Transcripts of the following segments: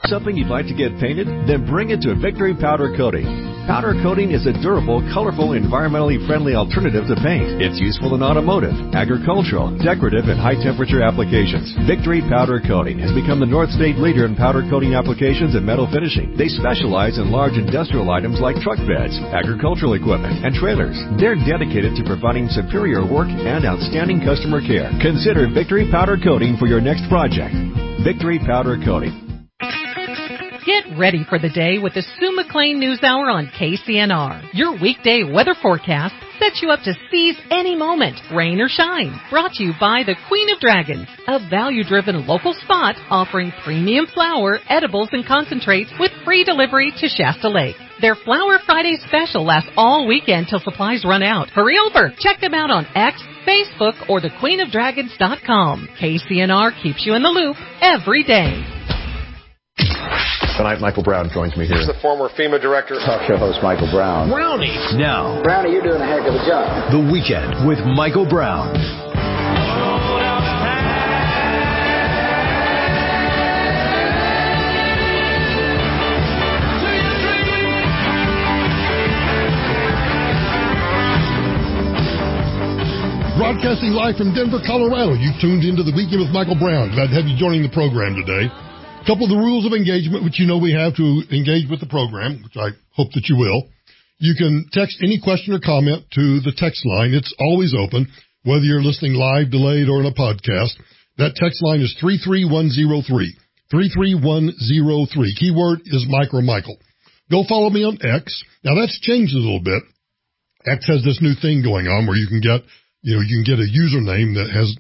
Something you'd like to get painted? Then bring it to Victory Powder Coating. Powder coating is a durable, colorful, environmentally friendly alternative to paint. It's useful in automotive, agricultural, decorative, and high-temperature applications. Victory Powder Coating has become the North State leader in powder coating applications and metal finishing. They specialize in large industrial items like truck beds, agricultural equipment, and trailers. They're dedicated to providing superior work and outstanding customer care. Consider Victory Powder Coating for your next project. Victory Powder Coating. Get ready for the day with the Sue McLean News Hour on KCNR. Your weekday weather forecast sets you up to seize any moment, rain or shine. Brought to you by the Queen of Dragons, a value-driven local spot offering premium flour, edibles, and concentrates with free delivery to Shasta Lake. Their Flower Friday special lasts all weekend till supplies run out. Hurry over. Check them out on X, Facebook, or thequeenofdragons.com. KCNR keeps you in the loop every day. Tonight, Michael Brown joins me here. He's the former FEMA director. Talk show host Michael Brown. Brownie. Now, Brownie, you're doing a heck of a job. The Weekend with Michael Brown. Broadcasting live from Denver, Colorado. You've tuned into The Weekend with Michael Brown. Glad to have you joining the program today. A couple of the rules of engagement, which you know we have to engage with the program, which I hope that you will. You can text any question or comment to the text line. It's always open, whether you're listening live, delayed, or in a podcast. That text line is 33103. 33103. Keyword is Mike or Michael. Go follow me on X. Now, that's changed a little bit. X has this new thing going on where you can get a username that has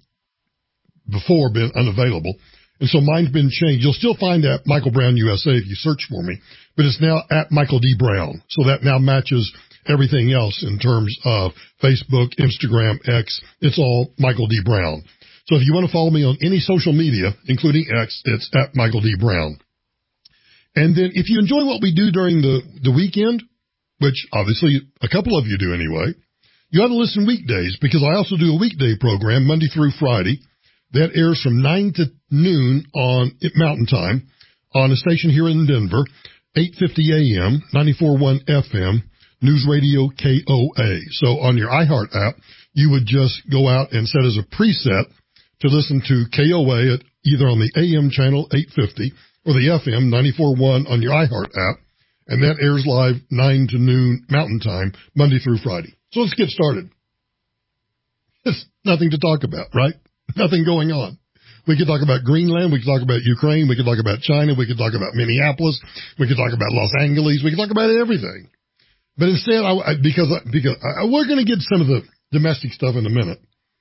before been unavailable. And so mine's been changed. You'll still find at Michael Brown USA if you search for me, but it's now at Michael D. Brown. So that now matches everything else in terms of Facebook, Instagram, X. It's all Michael D. Brown. So if you want to follow me on any social media, including X, it's at Michael D. Brown. And then if you enjoy what we do during the weekend, which obviously a couple of you do anyway, you ought to listen weekdays, because I also do a weekday program Monday through Friday that airs from 9 to noon on Mountain Time on a station here in Denver, 850 AM, 94.1 FM, News Radio KOA. So on your iHeart app, you would just go out and set as a preset to listen to KOA at either on the AM channel 850 or the FM 94.1 on your iHeart app, and that airs live 9 to noon Mountain Time, Monday through Friday. So let's get started. There's nothing to talk about, right? Nothing going on. We could talk about Greenland. We could talk about Ukraine. We could talk about China. We could talk about Minneapolis. We could talk about Los Angeles. We could talk about everything. But instead, because we're going to get some of the domestic stuff in a minute,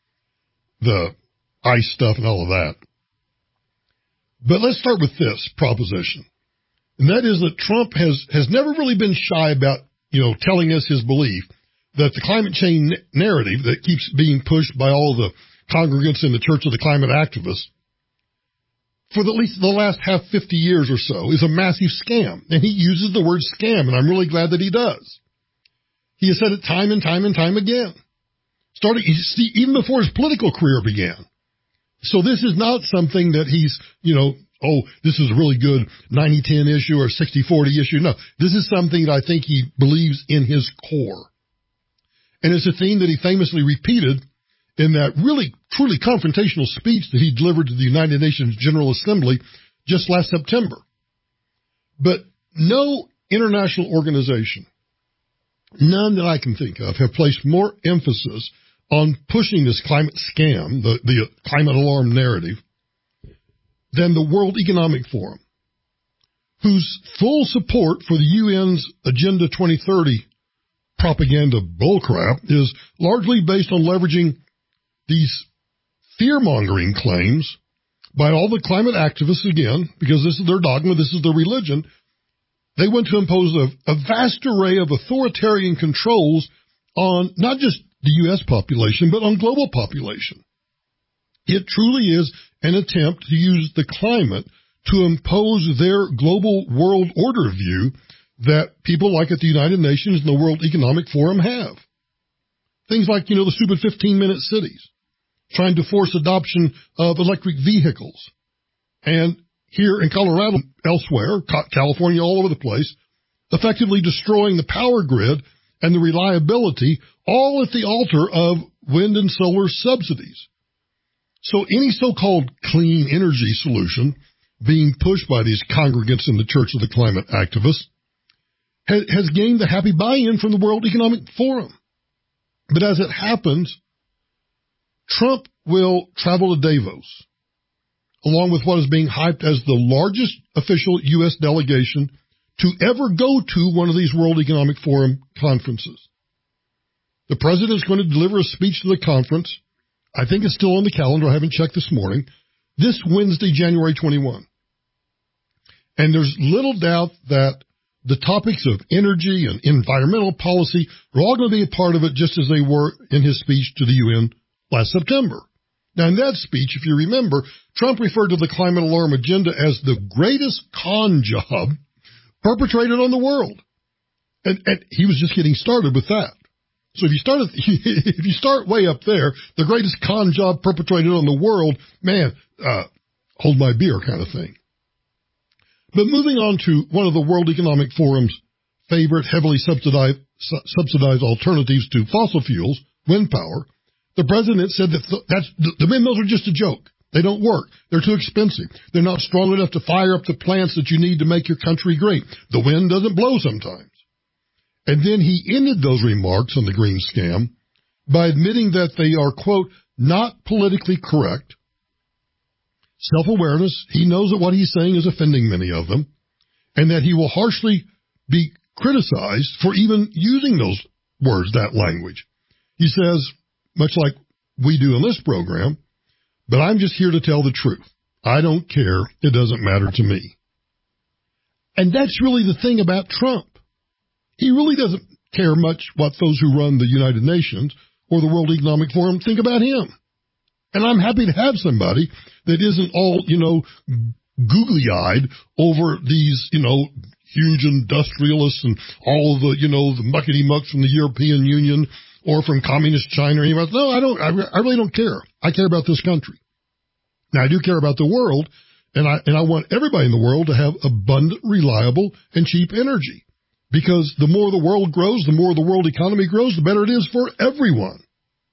the ICE stuff and all of that. But let's start with this proposition. And that is that Trump has never really been shy about, telling us his belief that the climate change narrative that keeps being pushed by all the congregants in the Church of the Climate Activists for at least the last 50 years or so is a massive scam. And he uses the word scam, and I'm really glad that he does. He has said it time and time and time again. Even before his political career began. So this is not something that he's, this is a really good 90-10 issue or 60-40 issue. No, this is something that I think he believes in his core. And it's a theme that he famously repeated in that really, truly confrontational speech that he delivered to the United Nations General Assembly just last September. But no international organization, none that I can think of, have placed more emphasis on pushing this climate scam, the climate alarm narrative, than the World Economic Forum, whose full support for the UN's Agenda 2030 propaganda bullcrap is largely based on leveraging these fear-mongering claims by all the climate activists, again, because this is their dogma, this is their religion. They want to impose a vast array of authoritarian controls on not just the U.S. population, but on global population. It truly is an attempt to use the climate to impose their global world order view that people like at the United Nations and the World Economic Forum have. Things like, the stupid 15-minute cities, trying to force adoption of electric vehicles. And here in Colorado, elsewhere, California, all over the place, effectively destroying the power grid and the reliability, all at the altar of wind and solar subsidies. So any so-called clean energy solution being pushed by these congregants in the Church of the Climate activists has gained the happy buy-in from the World Economic Forum. But as it happens, Trump will travel to Davos, along with what is being hyped as the largest official U.S. delegation to ever go to one of these World Economic Forum conferences. The president is going to deliver a speech to the conference. I think it's still on the calendar. I haven't checked this morning. This Wednesday, January 21. And there's little doubt that the topics of energy and environmental policy are all going to be a part of it, just as they were in his speech to the UN last September. Now, in that speech, if you remember, Trump referred to the climate alarm agenda as the greatest con job perpetrated on the world. And he was just getting started with that. So if you start way up there, the greatest con job perpetrated on the world, man, hold my beer kind of thing. But moving on to one of the World Economic Forum's favorite heavily subsidized alternatives to fossil fuels, wind power, the president said that the windmills are just a joke. They don't work. They're too expensive. They're not strong enough to fire up the plants that you need to make your country great. The wind doesn't blow sometimes. And then he ended those remarks on the green scam by admitting that they are, quote, not politically correct. Self-awareness, he knows that what he's saying is offending many of them, and that he will harshly be criticized for even using those words, that language. He says, much like we do in this program, but I'm just here to tell the truth. I don't care. It doesn't matter to me. And that's really the thing about Trump. He really doesn't care much what those who run the United Nations or the World Economic Forum think about him. And I'm happy to have somebody that isn't all, googly-eyed over these, huge industrialists and all of the, the muckety-mucks from the European Union or from communist China or anything. No, I don't. I really don't care. I care about this country. Now, I do care about the world, and I want everybody in the world to have abundant, reliable, and cheap energy. Because the more the world grows, the more the world economy grows, the better it is for everyone.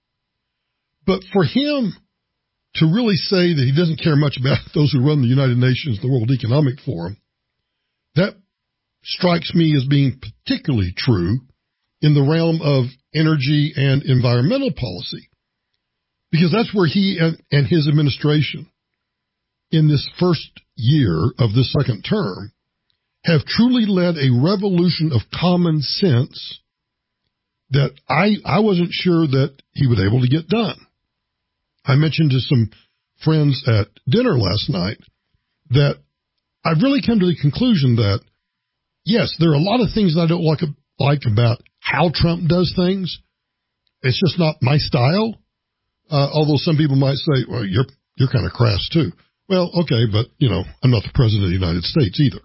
But for him to really say that he doesn't care much about those who run the United Nations, the World Economic Forum, that strikes me as being particularly true in the realm of energy and environmental policy. Because that's where he and his administration in this first year of this second term have truly led a revolution of common sense that I wasn't sure that he would be able to get done. I mentioned to some friends at dinner last night that I've really come to the conclusion that, yes, there are a lot of things that I don't like about how Trump does things. It's just not my style. Although some people might say, well, you're kind of crass too. Well, okay, but, I'm not the president of the United States either.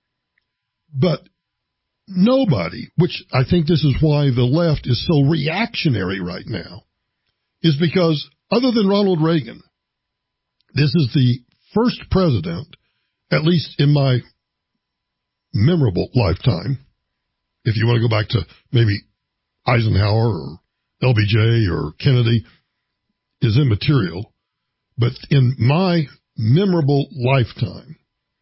But nobody, which I think this is why the left is so reactionary right now, is because other than Ronald Reagan, this is the first president, at least in my memorable lifetime, if you want to go back to maybe Eisenhower or LBJ or Kennedy, is immaterial. But in my memorable lifetime,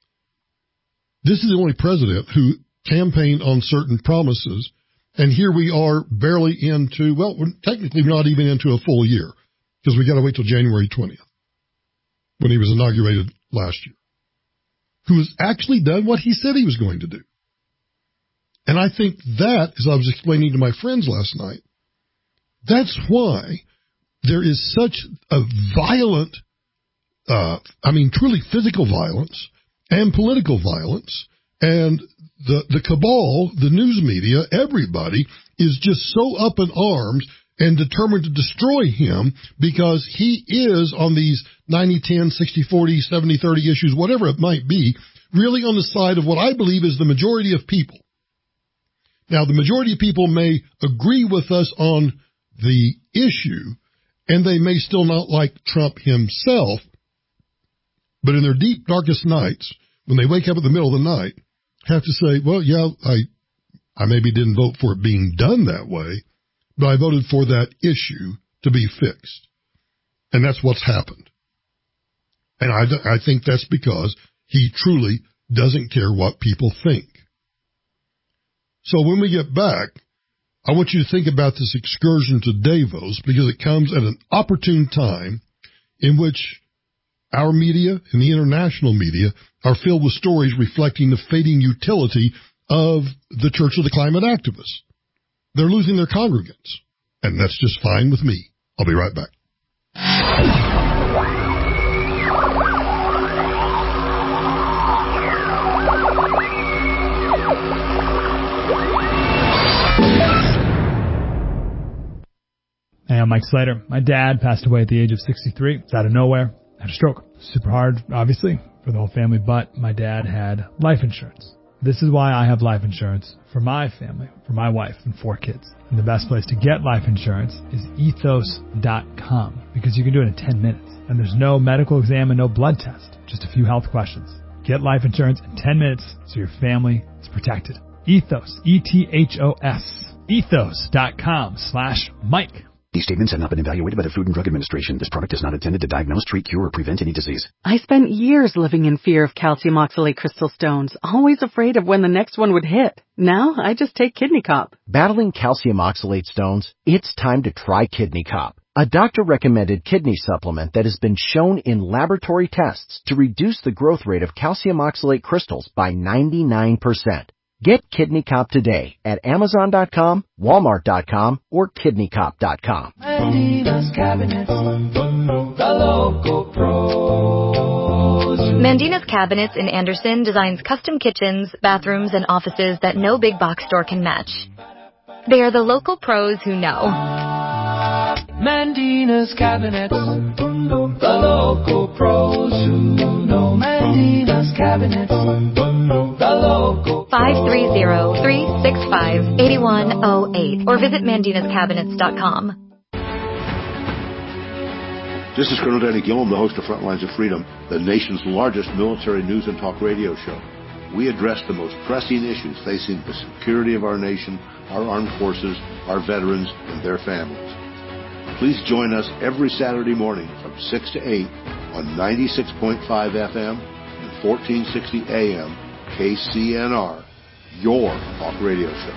this is the only president who campaigned on certain promises, and here we are barely into, well, technically we're not even into a full year, because we got to wait till January 20th, when he was inaugurated last year, who has actually done what he said he was going to do. And I think that, as I was explaining to my friends last night, that's why there is such a violent, truly physical violence and political violence, and the cabal, the news media, everybody is just so up in arms and determined to destroy him because he is on these 90-10, 60-40, 70-30 issues, whatever it might be, really on the side of what I believe is the majority of people. Now, the majority of people may agree with us on the issue, and they may still not like Trump himself, but in their deep, darkest nights, when they wake up in the middle of the night, have to say, well, yeah, I maybe didn't vote for it being done that way, but I voted for that issue to be fixed. And that's what's happened. And I think that's because he truly doesn't care what people think. So when we get back, I want you to think about this excursion to Davos, because it comes at an opportune time in which our media and the international media are filled with stories reflecting the fading utility of the Church of the Climate Activists. They're losing their congregants, and that's just fine with me. I'll be right back. Hey, I'm Mike Slater. My dad passed away at the age of 63. It's out of nowhere. Had a stroke. Super hard, obviously, for the whole family, but my dad had life insurance. This is why I have life insurance for my family, for my wife and 4 kids. And the best place to get life insurance is ethos.com, because you can do it in 10 minutes. And there's no medical exam and no blood test, just a few health questions. Get life insurance in 10 minutes so your family is protected. Ethos, E-T-H-O-S, ethos.com/Mike. These statements have not been evaluated by the Food and Drug Administration. This product is not intended to diagnose, treat, cure, or prevent any disease. I spent years living in fear of calcium oxalate crystal stones, always afraid of when the next one would hit. Now, I just take Kidney Cop. Battling calcium oxalate stones? It's time to try Kidney Cop, a doctor-recommended kidney supplement that has been shown in laboratory tests to reduce the growth rate of calcium oxalate crystals by 99%. Get Kidney Cop today at Amazon.com, Walmart.com, or KidneyCop.com. Mandina's Cabinets, the local pros. Mandina's Cabinets in Anderson designs custom kitchens, bathrooms, and offices that no big box store can match. They are the local pros who know. Mandina's Cabinets, the local pros who know. Mandina's Cabinets, the local 530-365-8108 or visit mandinascabinets.com. This is Colonel Danny Gillum, the host of Frontlines of Freedom, the nation's largest military news and talk radio show. We address the most pressing issues facing the security of our nation, our armed forces, our veterans, and their families. Please join us every Saturday morning from 6 to 8 on 96.5 FM and 1460 AM KCNR, your talk radio show.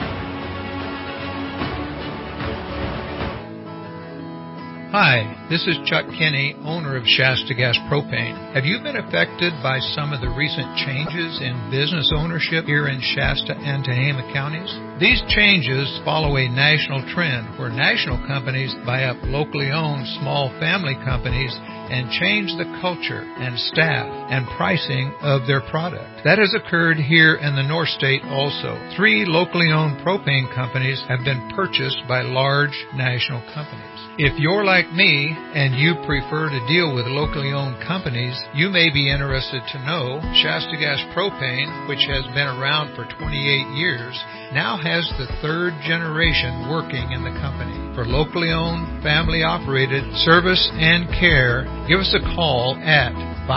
Hi, this is Chuck Kinney, owner of Shasta Gas Propane. Have you been affected by some of the recent changes in business ownership here in Shasta and Tehama counties? These changes follow a national trend where national companies buy up locally owned small family companies and change the culture and staff and pricing of their product. That has occurred here in the North State also. 3 locally owned propane companies have been purchased by large national companies. If you're like me and you prefer to deal with locally owned companies, you may be interested to know Shasta Gas Propane, which has been around for 28 years, now has the 3rd generation working in the company. For locally owned, family operated service and care, give us a call at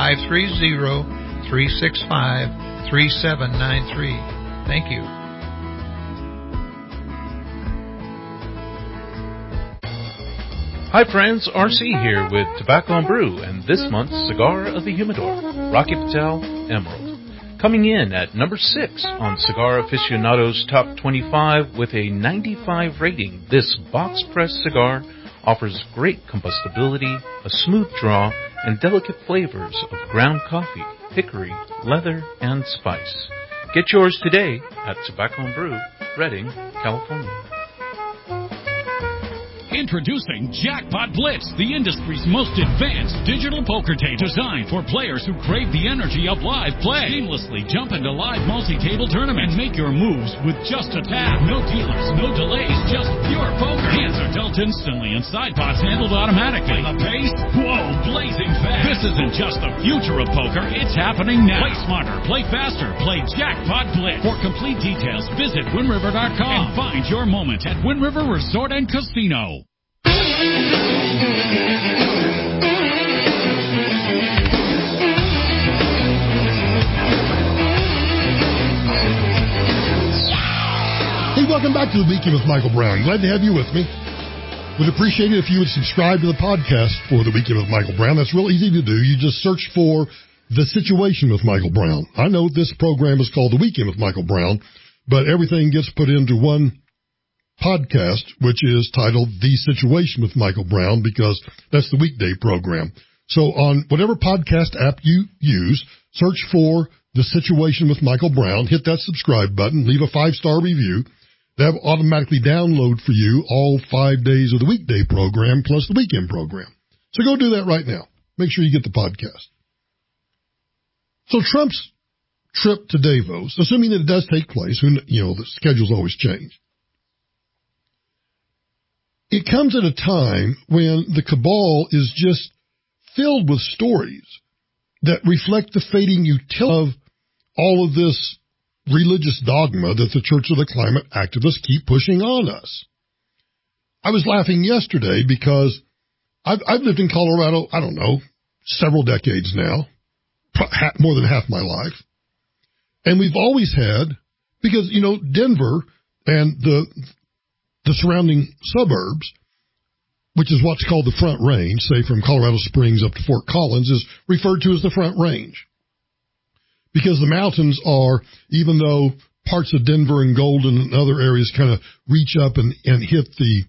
530-365-3793. Thank you. Hi friends, RC here with Tobacco and Brew and this month's Cigar of the Humidor, Rocky Patel Emerald. Coming in at number 6 on Cigar Aficionado's Top 25 with a 95 rating, this box press cigar offers great combustibility, a smooth draw, and delicate flavors of ground coffee, hickory, leather, and spice. Get yours today at Tobacco and Brew, Redding, California. Introducing Jackpot Blitz, the industry's most advanced digital poker tape designed for players who crave the energy of live play. Seamlessly jump into live multi-table tournaments and make your moves with just a tap. No dealers, no delays, just pure poker. Hands are dealt instantly and side pots handled automatically. The pace? Whoa, blazing fast. This isn't just the future of poker, it's happening now. Play smarter, play faster, play Jackpot Blitz. For complete details, visit WindRiver.com and find your moment at Wind River Resort and Casino. Welcome back to the Weekend with Michael Brown. Glad to have you with me. Would appreciate it if you would subscribe to the podcast for the Weekend with Michael Brown. That's real easy to do. You just search for The Situation with Michael Brown. I know this program is called The Weekend with Michael Brown, but everything gets put into one podcast, which is titled The Situation with Michael Brown, because that's the weekday program. So on whatever podcast app you use, search for The Situation with Michael Brown, hit that subscribe button, leave a 5-star review. That will automatically download for you all 5 days of the weekday program plus the weekend program. So go do that right now. Make sure you get the podcast. So Trump's trip to Davos, assuming that it does take place, the schedules always change. It comes at a time when the cabal is just filled with stories that reflect the fading utility of all of this religious dogma that the Church of the Climate activists keep pushing on us. I was laughing yesterday because I've lived in Colorado, I don't know, several decades now, more than half my life. And we've always had, because, Denver and the surrounding suburbs, which is what's called the Front Range, say from Colorado Springs up to Fort Collins, is referred to as the Front Range. Because the mountains are, even though parts of Denver and Golden and other areas kind of reach up and hit the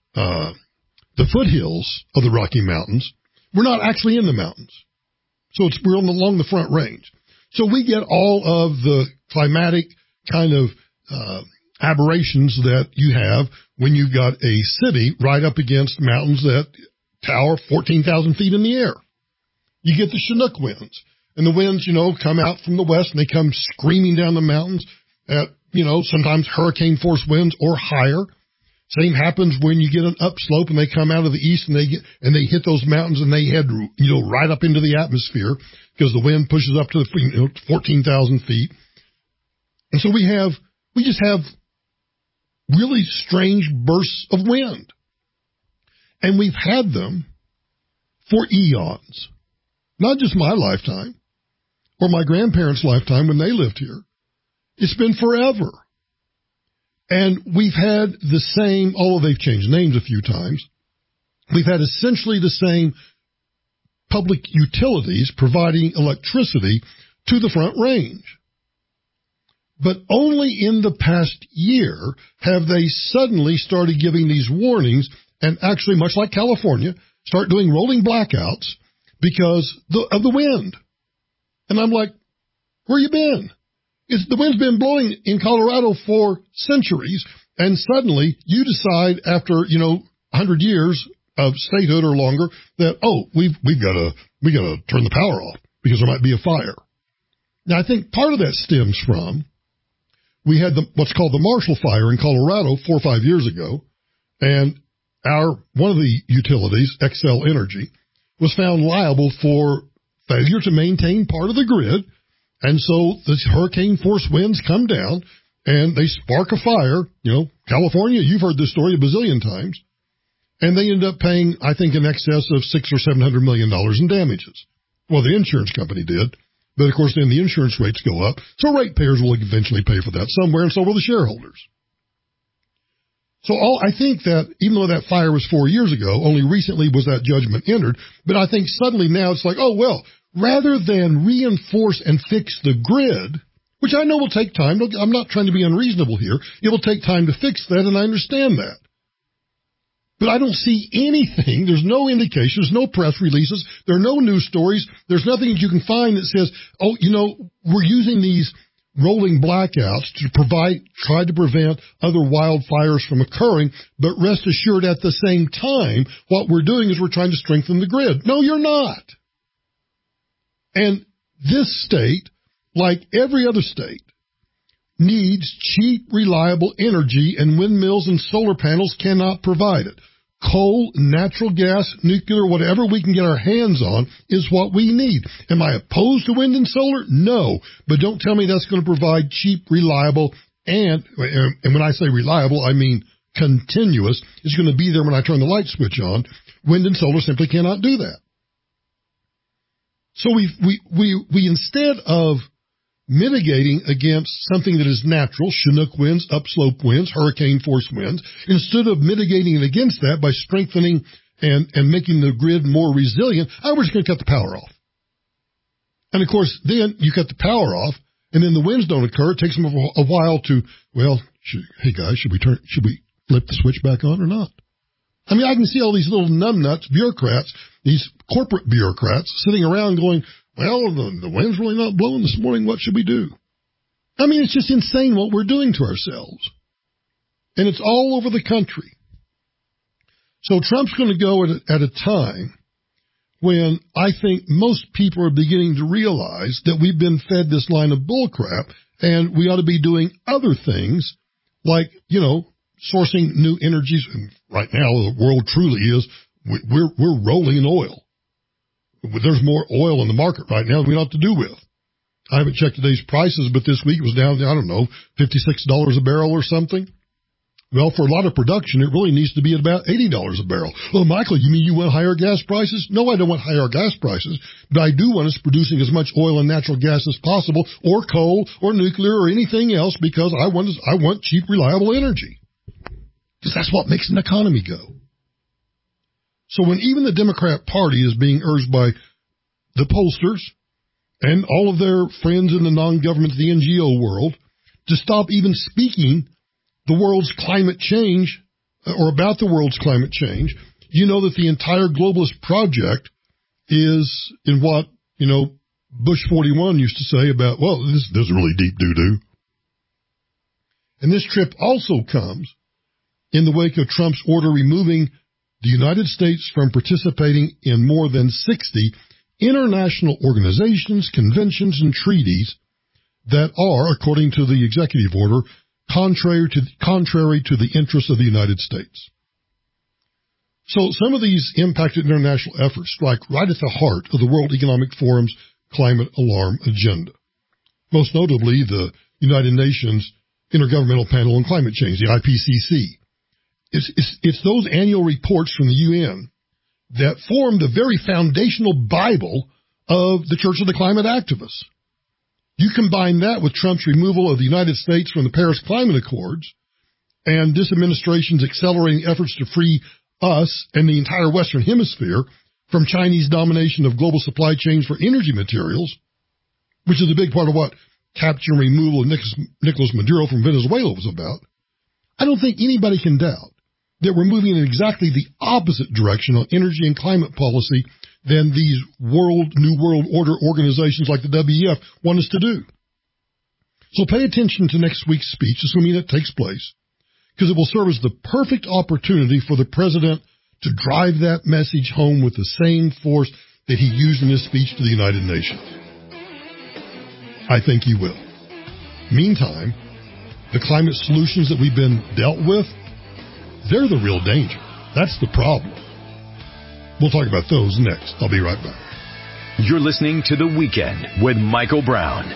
foothills of the Rocky Mountains, we're not actually in the mountains. So we're along the Front Range. So we get all of the climatic kind of aberrations that you have when you've got a city right up against mountains that tower 14,000 feet in the air. You get the Chinook winds. And the winds, come out from the west and they come screaming down the mountains at, sometimes hurricane force winds or higher. Same happens when you get an upslope and they come out of the east and they hit those mountains and they head, right up into the atmosphere because the wind pushes up to the 14,000 feet. And so we just have really strange bursts of wind. And we've had them for eons. Not just my lifetime or my grandparents' lifetime when they lived here. It's been forever. And we've had the same, although they've changed names a few times, we've had essentially the same public utilities providing electricity to the Front Range. But only in the past year have they suddenly started giving these warnings and actually, much like California, start doing rolling blackouts because of the wind. And I'm like, where you been? The wind's been blowing in Colorado for centuries, and suddenly you decide after, 100 years of statehood or longer that, we got to turn the power off because there might be a fire. Now, I think part of that stems from we had what's called the Marshall Fire in Colorado 4 or 5 years ago, and one of the utilities, Xcel Energy, was found liable for failure to maintain part of the grid. And so the hurricane force winds come down and they spark a fire. California, you've heard this story a bazillion times. And they end up paying, I think, in excess of $600 or $700 million in damages. Well, the insurance company did. But, of course, then the insurance rates go up. So ratepayers will eventually pay for that somewhere, and so will the shareholders. So I think that even though that fire was 4 years ago, only recently was that judgment entered. But I think suddenly now it's like, rather than reinforce and fix the grid, which I know will take time. I'm not trying to be unreasonable here. It will take time to fix that, and I understand that. But I don't see anything. There's no indication. There's no press releases. There are no news stories. There's nothing that you can find that says, we're using these rolling blackouts to try to prevent other wildfires from occurring. But rest assured, at the same time, what we're doing is we're trying to strengthen the grid. No, you're not. And this state, like every other state, needs cheap, reliable energy, and windmills and solar panels cannot provide it. Coal, natural gas, nuclear, whatever we can get our hands on is what we need. Am I opposed to wind and solar? No. But don't tell me that's going to provide cheap, reliable, and when I say reliable, I mean continuous. It's going to be there when I turn the light switch on. Wind and solar simply cannot do that. So we instead of mitigating against something that is natural, Chinook winds, upslope winds, hurricane force winds, instead of mitigating it against that by strengthening and making the grid more resilient, we're just going to cut the power off. And of course, then you cut the power off, and then the winds don't occur. It takes them a while to, hey guys, should we flip the switch back on or not? I mean, I can see all these little numbnuts, bureaucrats, these corporate bureaucrats sitting around going, well, the wind's really not blowing this morning. What should we do? I mean, it's just insane what we're doing to ourselves. And it's all over the country. So Trump's going to go at a time when I think most people are beginning to realize that we've been fed this line of bullcrap and we ought to be doing other things like, sourcing new energies. And right now, the world truly is, we're rolling in oil. There's more oil in the market right now than we know what to do with. I haven't checked today's prices, but this week it was down, $56 a barrel or something. Well, for a lot of production, it really needs to be at about $80 a barrel. Well, Michael, you mean you want higher gas prices? No, I don't want higher gas prices, but I do want us producing as much oil and natural gas as possible, or coal, or nuclear, or anything else, because I want cheap, reliable energy. Because that's what makes an economy go. So when even the Democrat Party is being urged by the pollsters and all of their friends in the non-government, the NGO world, to stop even speaking the world's climate change, or about the world's climate change, you know that the entire globalist project is in what, Bush 41 used to say about, this is really deep doo-doo. And this trip also comes in the wake of Trump's order removing the United States from participating in more than 60 international organizations, conventions, and treaties that are, according to the executive order, contrary to the interests of the United States. So some of these impacted international efforts strike right at the heart of the World Economic Forum's climate alarm agenda. Most notably, the United Nations Intergovernmental Panel on Climate Change, the IPCC. It's those annual reports from the UN that form the very foundational Bible of the Church of the Climate Activists. You combine that with Trump's removal of the United States from the Paris Climate Accords and this administration's accelerating efforts to free us and the entire Western Hemisphere from Chinese domination of global supply chains for energy materials, which is a big part of what capture and removal of Nicolas Maduro from Venezuela was about. I don't think anybody can doubt that we're moving in exactly the opposite direction on energy and climate policy than these New World Order organizations like the WEF want us to do. So pay attention to next week's speech, assuming it takes place, because it will serve as the perfect opportunity for the president to drive that message home with the same force that he used in his speech to the United Nations. I think he will. Meantime, the climate solutions that we've been dealt with, they're the real danger. That's the problem. We'll talk about those next. I'll be right back. You're listening to The Weekend with Michael Brown.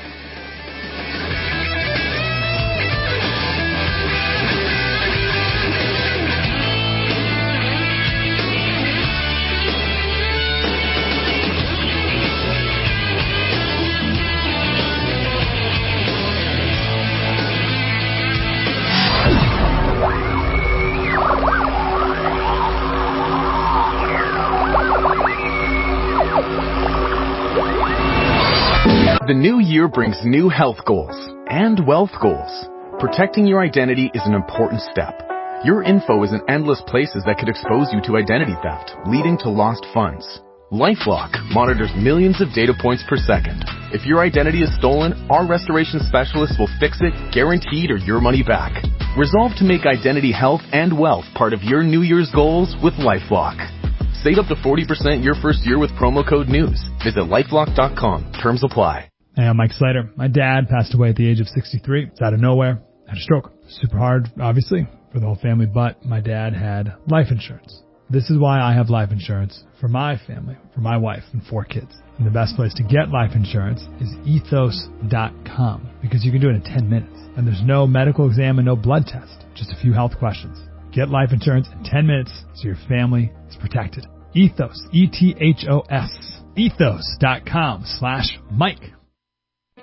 The new year brings new health goals and wealth goals. Protecting your identity is an important step. Your info is in endless places that could expose you to identity theft, leading to lost funds. LifeLock monitors millions of data points per second. If your identity is stolen, our restoration specialists will fix it, guaranteed, or your money back. Resolve to make identity health and wealth part of your New Year's goals with LifeLock. Save up to 40% your first year with promo code NEWS. Visit LifeLock.com. Terms apply. Hey, I'm Mike Slater. My dad passed away at the age of 63. It's out of nowhere. Had a stroke. Super hard, obviously, for the whole family, but my dad had life insurance. This is why I have life insurance for my family, for my wife and 4 kids. And the best place to get life insurance is ethos.com, because you can do it in 10 minutes. And there's no medical exam and no blood test, just a few health questions. Get life insurance in 10 minutes so your family is protected. Ethos, E-T-H-O-S, ethos.com/Mike.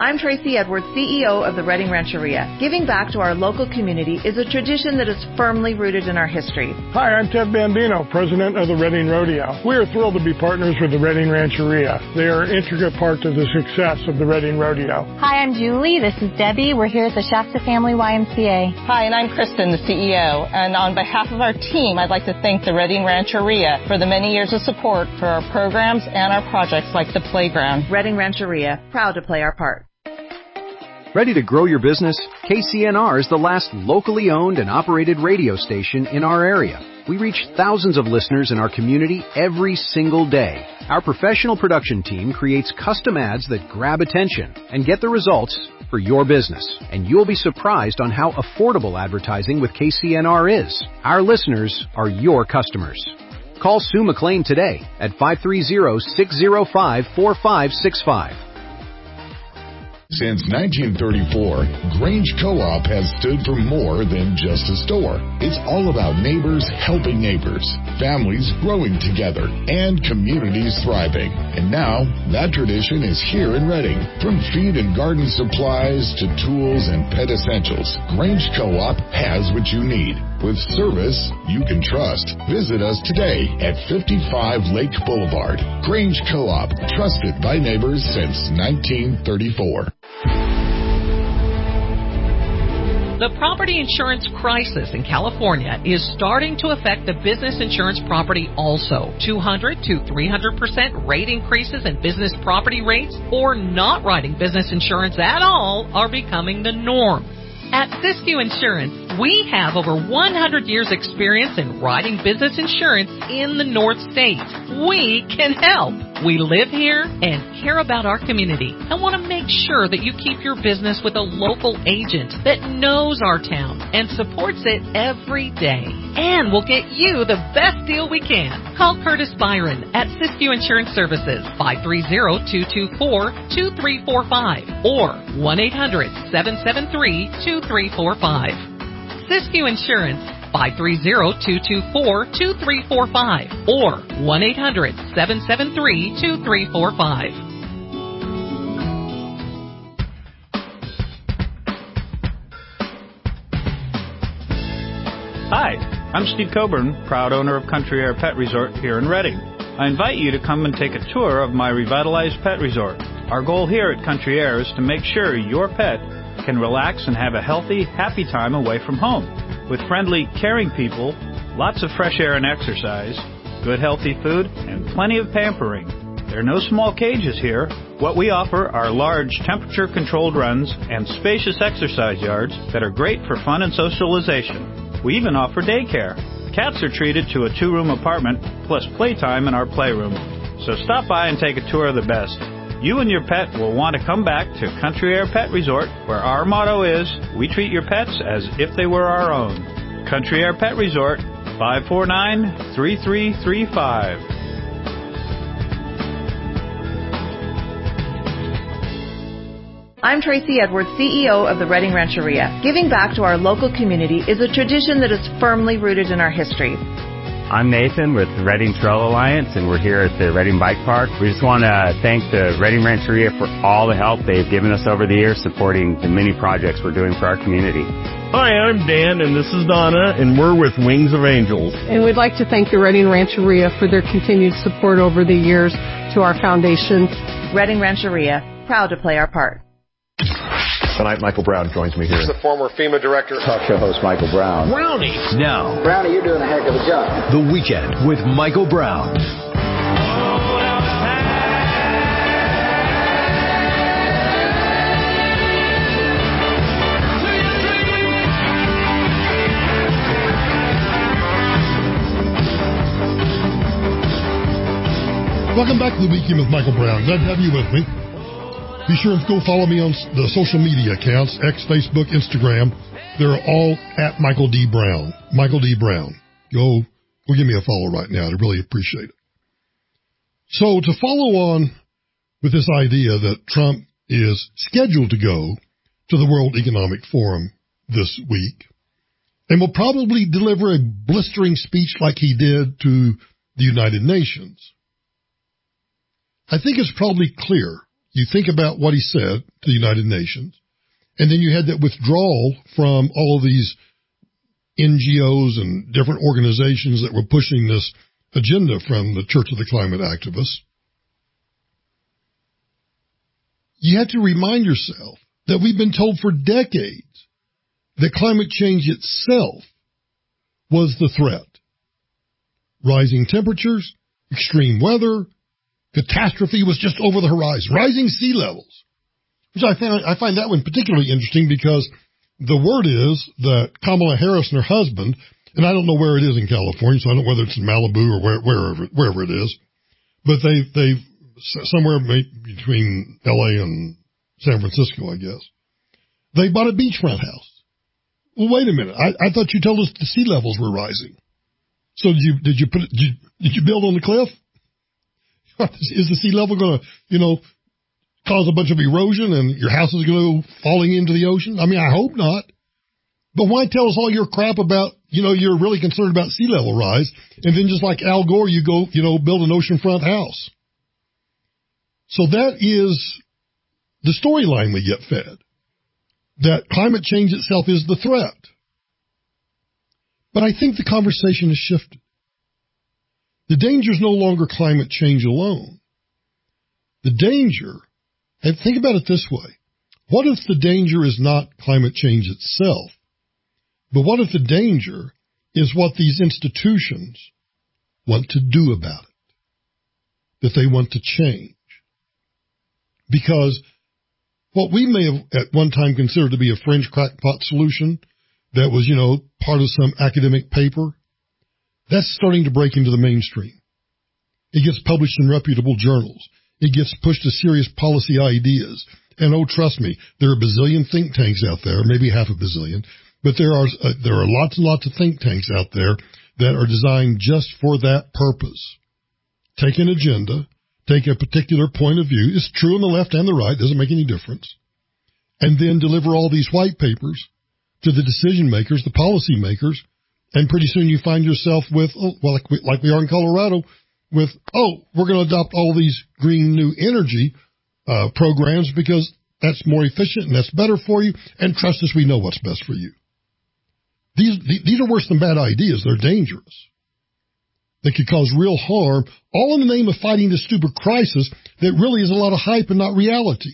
I'm Tracy Edwards, CEO of the Redding Rancheria. Giving back to our local community is a tradition that is firmly rooted in our history. Hi, I'm Ted Bambino, president of the Redding Rodeo. We are thrilled to be partners with the Redding Rancheria. They are an intricate part of the success of the Redding Rodeo. Hi, I'm Julie. This is Debbie. We're here at the Shasta Family YMCA. Hi, and I'm Kristen, the CEO. And on behalf of our team, I'd like to thank the Redding Rancheria for the many years of support for our programs and our projects like the playground. Redding Rancheria, proud to play our part. Ready to grow your business? KCNR is the last locally owned and operated radio station in our area. We reach thousands of listeners in our community every single day. Our professional production team creates custom ads that grab attention and get the results for your business. And you'll be surprised on how affordable advertising with KCNR is. Our listeners are your customers. Call Sue McLean today at 530-605-4565. Since 1934, Grange Co-op has stood for more than just a store. It's all about neighbors helping neighbors, families growing together, and communities thriving. And now, that tradition is here in Redding. From feed and garden supplies to tools and pet essentials, Grange Co-op has what you need. With service you can trust. Visit us today at 55 Lake Boulevard. Grange Co-op, trusted by neighbors since 1934. The property insurance crisis in California is starting to affect the business insurance property also. 200 to 300% rate increases in business property rates or not writing business insurance at all are becoming the norm. At Siskiyou Insurance, we have over 100 years experience in writing business insurance in the North States. We can help. We live here and care about our community and want to make sure that you keep your business with a local agent that knows our town and supports it every day. And we'll get you the best deal we can. Call Curtis Byron at Siskiyou Insurance Services, 530-224-2345 or 1-800-773-2345. Siskiyou Insurance, 530-224-2345 or 1-800-773-2345. Hi, I'm Steve Coburn, proud owner of Country Air Pet Resort here in Redding. I invite you to come and take a tour of my revitalized pet resort. Our goal here at Country Air is to make sure your pet can relax and have a healthy, happy time away from home. With friendly, caring people, lots of fresh air and exercise, good healthy food, and plenty of pampering. There are no small cages here. What we offer are large temperature-controlled runs and spacious exercise yards that are great for fun and socialization. We even offer daycare. Cats are treated to a 2-room apartment plus playtime in our playroom. So stop by and take a tour of the best. You and your pet will want to come back to Country Air Pet Resort, where our motto is, we treat your pets as if they were our own. Country Air Pet Resort, 549-3335. I'm Tracy Edwards, CEO of the Redding Rancheria. Giving back to our local community is a tradition that is firmly rooted in our history. I'm Nathan with the Redding Trail Alliance, and we're here at the Redding Bike Park. We just want to thank the Redding Rancheria for all the help they've given us over the years supporting the many projects we're doing for our community. Hi, I'm Dan, and this is Donna, and we're with Wings of Angels. And we'd like to thank the Redding Rancheria for their continued support over the years to our foundation. Redding Rancheria, proud to play our part. Tonight, Michael Brown joins me here. He's the former FEMA director. Talk show host Michael Brown. Brownie. Now, Brownie, you're doing a heck of a job. The Weekend with Michael Brown. Welcome back to the Weekend with Michael Brown. Glad to have you with me. Be sure and go follow me on the social media accounts, X, Facebook, Instagram. They're all at Michael D. Brown. Michael D. Brown. Go give me a follow right now. I'd really appreciate it. So to follow on with this idea that Trump is scheduled to go to the World Economic Forum this week and will probably deliver a blistering speech like he did to the United Nations, I think it's probably clear you think about what he said to the United Nations, and then you had that withdrawal from all of these NGOs and different organizations that were pushing this agenda from the Church of the Climate Activists. You have to remind yourself that we've been told for decades that climate change itself was the threat. Rising temperatures, extreme weather, catastrophe was just over the horizon. Rising sea levels, which I find that one particularly interesting because the word is that Kamala Harris and her husband, and I don't know where it is in California, so I don't know whether it's in Malibu or wherever it is, but they've somewhere between LA and San Francisco, I guess. They bought a beachfront house. Well, wait a minute. I thought you told us the sea levels were rising. So did you build on the cliff? Is the sea level going to, cause a bunch of erosion and your house is going to go falling into the ocean? I mean, I hope not. But why tell us all your crap about, you're really concerned about sea level rise, and then just like Al Gore, you go, build an oceanfront house. So that is the storyline we get fed, that climate change itself is the threat. But I think the conversation has shifted. The danger is no longer climate change alone. The danger, and think about it this way, what if the danger is not climate change itself, but what if the danger is what these institutions want to do about it, that they want to change? Because what we may have at one time considered to be a fringe crackpot solution that was, part of some academic paper, that's starting to break into the mainstream. It gets published in reputable journals. It gets pushed to serious policy ideas. And trust me, there are a bazillion think tanks out there, maybe half a bazillion, but there are lots and lots of think tanks out there that are designed just for that purpose. Take an agenda, take a particular point of view. It's true on the left and the right, doesn't make any difference. And then deliver all these white papers to the decision makers, the policy makers, and pretty soon you find yourself with, like we are in Colorado, with, we're going to adopt all these green new energy programs because that's more efficient and that's better for you, and trust us, we know what's best for you. These are worse than bad ideas. They're dangerous. They could cause real harm, all in the name of fighting this stupid crisis that really is a lot of hype and not reality.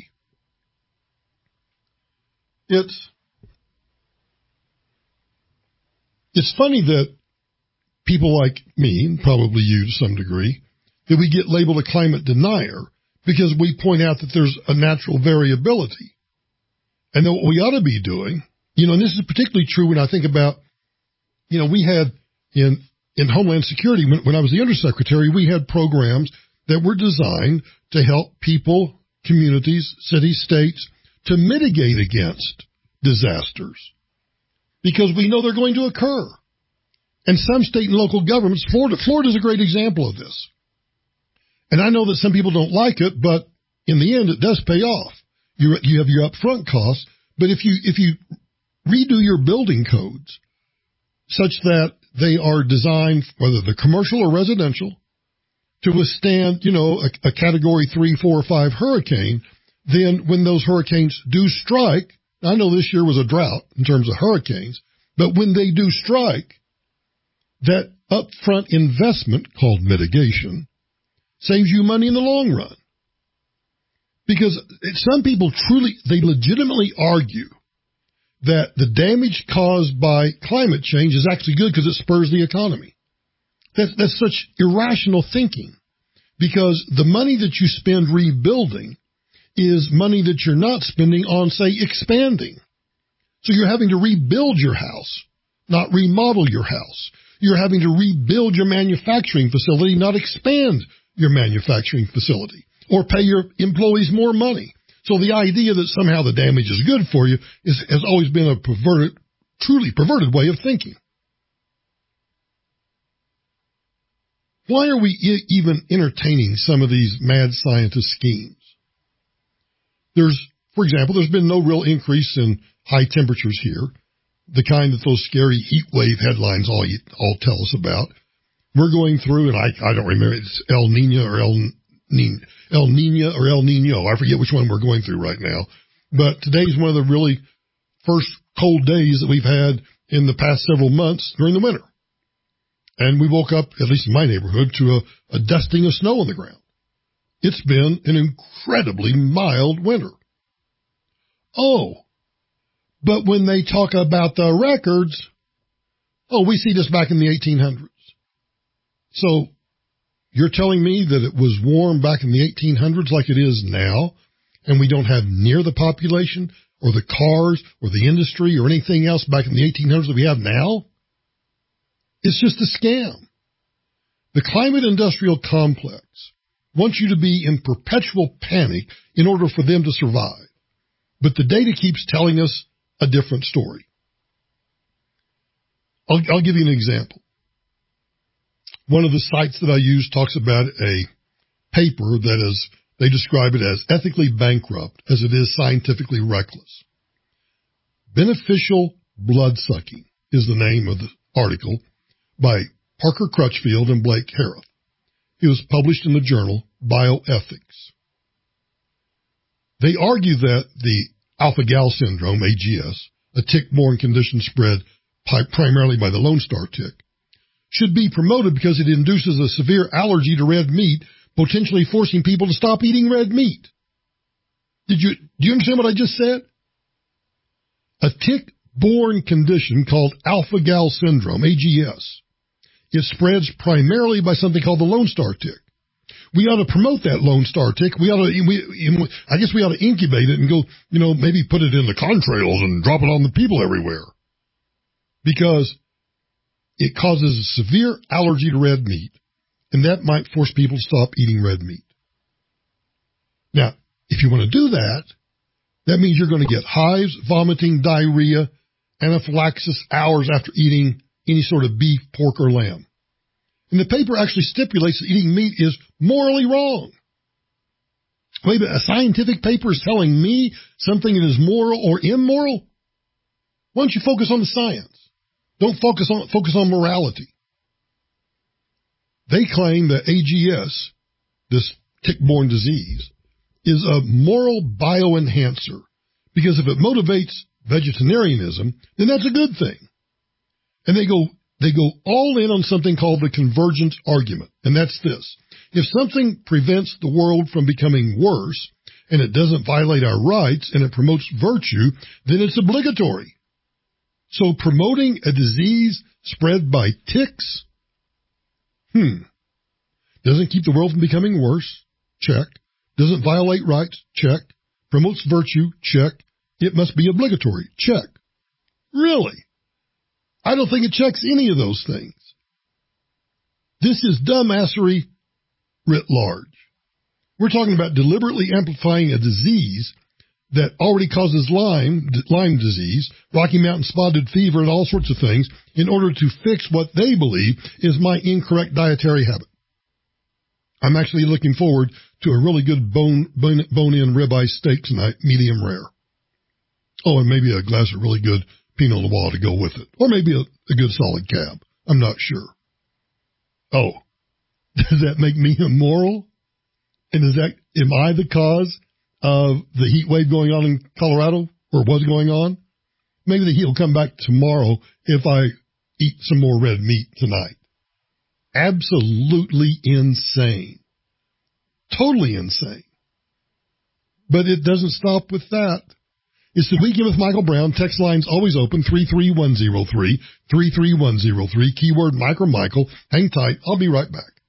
It's funny that people like me, and probably you to some degree, that we get labeled a climate denier because we point out that there's a natural variability. And that what we ought to be doing, and this is particularly true when I think about, we had in Homeland Security, when I was the Undersecretary, we had programs that were designed to help people, communities, cities, states, to mitigate against disasters. Because we know they're going to occur. And some state and local governments, Florida is a great example of this. And I know that some people don't like it, but in the end, it does pay off. You have your upfront costs, but if you redo your building codes such that they are designed, whether they're commercial or residential, to withstand, a category 3, 4, or 5 hurricane, then when those hurricanes do strike, I know this year was a drought in terms of hurricanes, but when they do strike, that upfront investment called mitigation saves you money in the long run. Because some people they legitimately argue that the damage caused by climate change is actually good because it spurs the economy. That's such irrational thinking, because the money that you spend rebuilding is money that you're not spending on, say, expanding. So you're having to rebuild your house, not remodel your house. You're having to rebuild your manufacturing facility, not expand your manufacturing facility, or pay your employees more money. So the idea that somehow the damage is good for you has always been a truly perverted way of thinking. Why are we even entertaining some of these mad scientist schemes? For example, there's been no real increase in high temperatures here, the kind that those scary heat wave headlines all tell us about. We're going through, and I don't remember, it's El Nino or El El Nino or El Nino. I forget which one we're going through right now. But today's one of the really first cold days that we've had in the past several months during the winter. And we woke up, at least in my neighborhood, to a dusting of snow on the ground. It's been an incredibly mild winter. Oh, but when they talk about the records, we see this back in the 1800s. So you're telling me that it was warm back in the 1800s like it is now, and we don't have near the population or the cars or the industry or anything else back in the 1800s that we have now? It's just a scam. The climate industrial complex wants you to be in perpetual panic in order for them to survive. But the data keeps telling us a different story. I'll give you an example. One of the sites that I use talks about a paper that is, they describe it as ethically bankrupt as it is scientifically reckless. Beneficial blood-sucking is the name of the article by Parker Crutchfield and Blake Harrith. It was published in the journal Bioethics. They argue that the alpha-gal syndrome, AGS, a tick-borne condition spread primarily by the Lone Star tick, should be promoted because it induces a severe allergy to red meat, potentially forcing people to stop eating red meat. Do you understand what I just said? A tick-borne condition called alpha-gal syndrome, AGS. It spreads primarily by something called the Lone Star tick. We ought to promote that Lone Star tick. I guess we ought to incubate it and go, maybe put it in the contrails and drop it on the people everywhere. Because it causes a severe allergy to red meat, and that might force people to stop eating red meat. Now, if you want to do that, that means you're going to get hives, vomiting, diarrhea, anaphylaxis hours after eating any sort of beef, pork, or lamb. And the paper actually stipulates that eating meat is morally wrong. Wait, but a scientific paper is telling me something that is moral or immoral? Why don't you focus on the science? Don't focus on morality. They claim that AGS, this tick-borne disease, is a moral bioenhancer because if it motivates vegetarianism, then that's a good thing. And they go all in on something called the convergence argument, and that's this. If something prevents the world from becoming worse, and it doesn't violate our rights, and it promotes virtue, then it's obligatory. So promoting a disease spread by ticks, doesn't keep the world from becoming worse, check. Doesn't violate rights, check. Promotes virtue, check. It must be obligatory, check. Really? I don't think it checks any of those things. This is dumbassery writ large. We're talking about deliberately amplifying a disease that already causes Lyme disease, Rocky Mountain spotted fever, and all sorts of things in order to fix what they believe is my incorrect dietary habit. I'm actually looking forward to a really good bone-in ribeye steak tonight, medium rare. Oh, and maybe a glass of really good Pinot Noir to go with it. Or maybe a good solid cab. I'm not sure. Oh, does that make me immoral? And am I the cause of the heat wave going on in Colorado, or was going on? Maybe the heat will come back tomorrow if I eat some more red meat tonight. Absolutely insane. Totally insane. But it doesn't stop with that. It's the Weekend with Michael Brown. Text line's always open, 33103, 33103, keyword Mike or Michael. Hang tight. I'll be right back.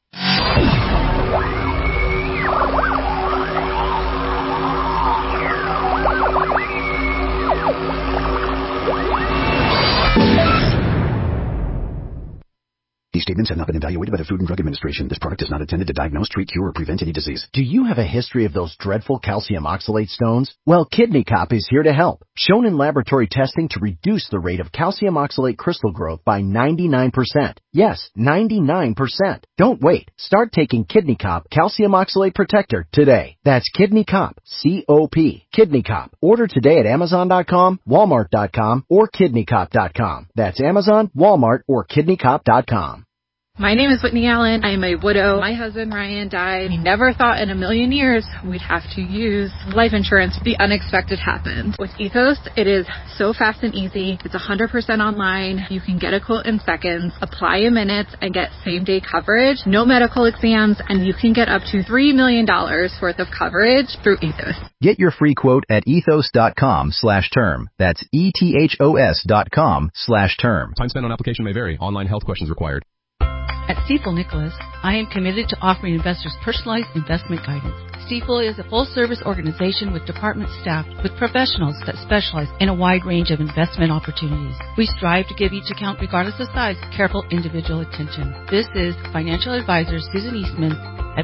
These statements have not been evaluated by the Food and Drug Administration. This product is not intended to diagnose, treat, cure, or prevent any disease. Do you have a history of those dreadful calcium oxalate stones? Well, Kidney Cop is here to help. Shown in laboratory testing to reduce the rate of calcium oxalate crystal growth by 99%. Yes, 99%. Don't wait. Start taking Kidney Cop Calcium Oxalate Protector today. That's Kidney Cop, C-O-P, Kidney Cop. Order today at Amazon.com, Walmart.com, or KidneyCop.com. That's Amazon, Walmart, or KidneyCop.com. My name is Whitney Allen. I am a widow. My husband, Ryan, died. We never thought in a million years we'd have to use life insurance. The unexpected happened. With Ethos, it is so fast and easy. It's 100% online. You can get a quote in seconds, apply in minutes, and get same-day coverage. No medical exams, and you can get up to $3 million worth of coverage through Ethos. Get your free quote at ethos.com/term. That's ethos.com/term. Time spent on application may vary. Online health questions required. At Stifel Nicholas, I am committed to offering investors personalized investment guidance. Stifel is a full-service organization with department staff with professionals that specialize in a wide range of investment opportunities. We strive to give each account, regardless of size, careful individual attention. This is financial advisor Susan Eastman at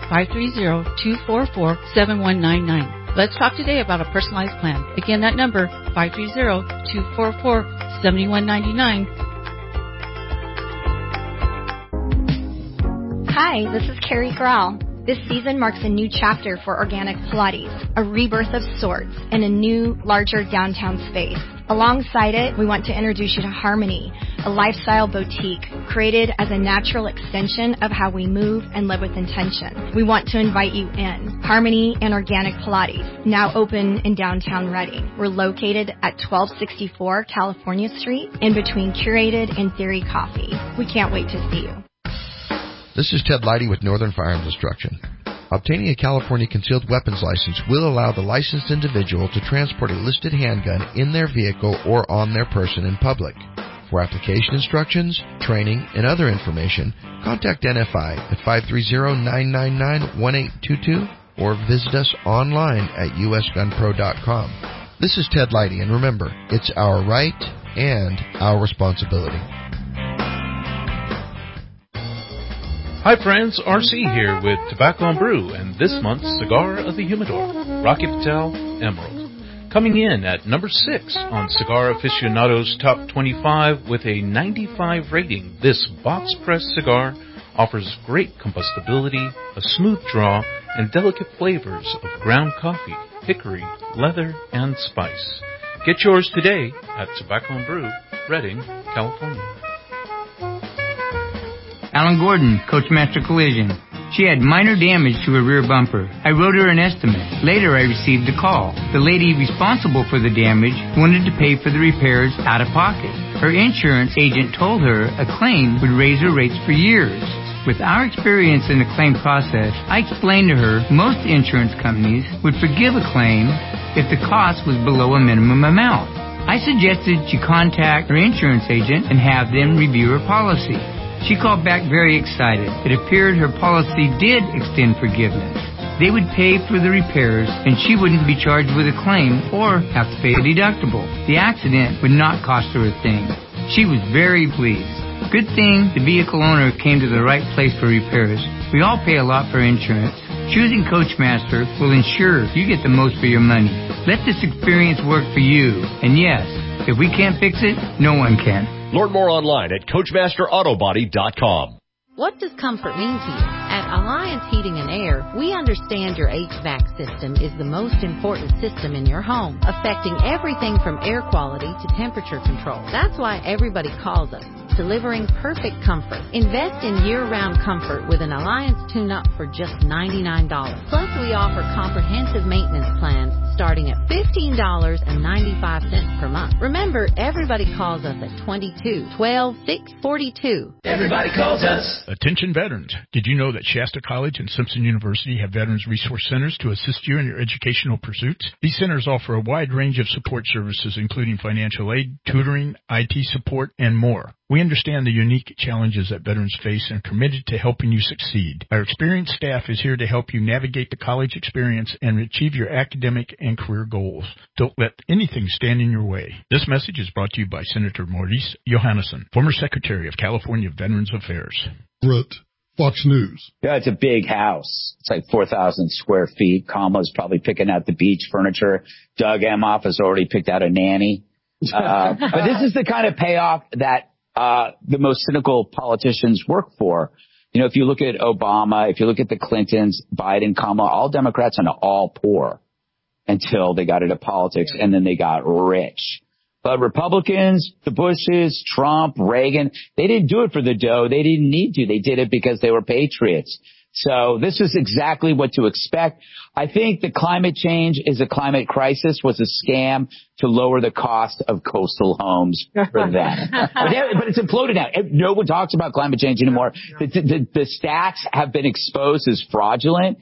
530-244-7199. Let's talk today about a personalized plan. Again, that number, 530-244-7199. Hi, this is Carrie Corral. This season marks a new chapter for Organic Pilates, a rebirth of sorts in a new, larger downtown space. Alongside it, we want to introduce you to Harmony, a lifestyle boutique created as a natural extension of how we move and live with intention. We want to invite you in. Harmony and Organic Pilates, now open in downtown Reading. We're located at 1264 California Street, in between Curated and Theory Coffee. We can't wait to see you. This is Ted Leidy with Northern Firearms Instruction. Obtaining a California concealed weapons license will allow the licensed individual to transport a listed handgun in their vehicle or on their person in public. For application instructions, training, and other information, contact NFI at 530-999-1822 or visit us online at usgunpro.com. This is Ted Leidy, and remember, it's our right and our responsibility. Hi friends, RC here with Tobacco and Brew and this month's Cigar of the Humidor, Rocky Patel Emerald. Coming in at number 6 on Cigar Aficionado's Top 25 with a 95 rating, this box press cigar offers great combustibility, a smooth draw, and delicate flavors of ground coffee, hickory, leather, and spice. Get yours today at Tobacco and Brew, Redding, California. Alan Gordon, Coachmaster Collision. She had minor damage to her rear bumper. I wrote her an estimate. Later, I received a call. The lady responsible for the damage wanted to pay for the repairs out of pocket. Her insurance agent told her a claim would raise her rates for years. With our experience in the claim process, I explained to her most insurance companies would forgive a claim if the cost was below a minimum amount. I suggested she contact her insurance agent and have them review her policy. She called back very excited. It appeared her policy did extend forgiveness. They would pay for the repairs, and she wouldn't be charged with a claim or have to pay a deductible. The accident would not cost her a thing. She was very pleased. Good thing the vehicle owner came to the right place for repairs. We all pay a lot for insurance. Choosing Coachmaster will ensure you get the most for your money. Let this experience work for you. And yes, if we can't fix it, no one can. Learn more online at CoachmasterAutobody.com. What does comfort mean to you? At Alliance Heating and Air, we understand your HVAC system is the most important system in your home, affecting everything from air quality to temperature control. That's why everybody calls us, delivering perfect comfort. Invest in year-round comfort with an Alliance tune-up for just $99. Plus, we offer comprehensive maintenance plans starting at $15.95 per month. Remember, everybody calls us at 22-12-642. Everybody calls us. Attention veterans. Did you know that Shasta College and Simpson University have Veterans Resource Centers to assist you in your educational pursuits? These centers offer a wide range of support services, including financial aid, tutoring, IT support, and more. We understand the unique challenges that veterans face and are committed to helping you succeed. Our experienced staff is here to help you navigate the college experience and achieve your academic and career goals. Don't let anything stand in your way. This message is brought to you by Senator Maurice Johannesson, former Secretary of California Veterans Affairs. Fox News. Yeah, it's a big house. It's like 4,000 square feet. Kamala's probably picking out the beach furniture. Doug Emhoff has already picked out a nanny. But this is the kind of payoff that the most cynical politicians work for. You know, if you look at Obama, if you look at the Clintons, Biden, Kamala, all Democrats and all poor until they got into politics and then they got rich. But Republicans, the Bushes, Trump, Reagan, they didn't do it for the dough. They didn't need to. They did it because they were patriots. So this is exactly what to expect. I think the climate change is a climate crisis was a scam to lower the cost of coastal homes for them. But it's imploded now. No one talks about climate change anymore. The stats have been exposed as fraudulent.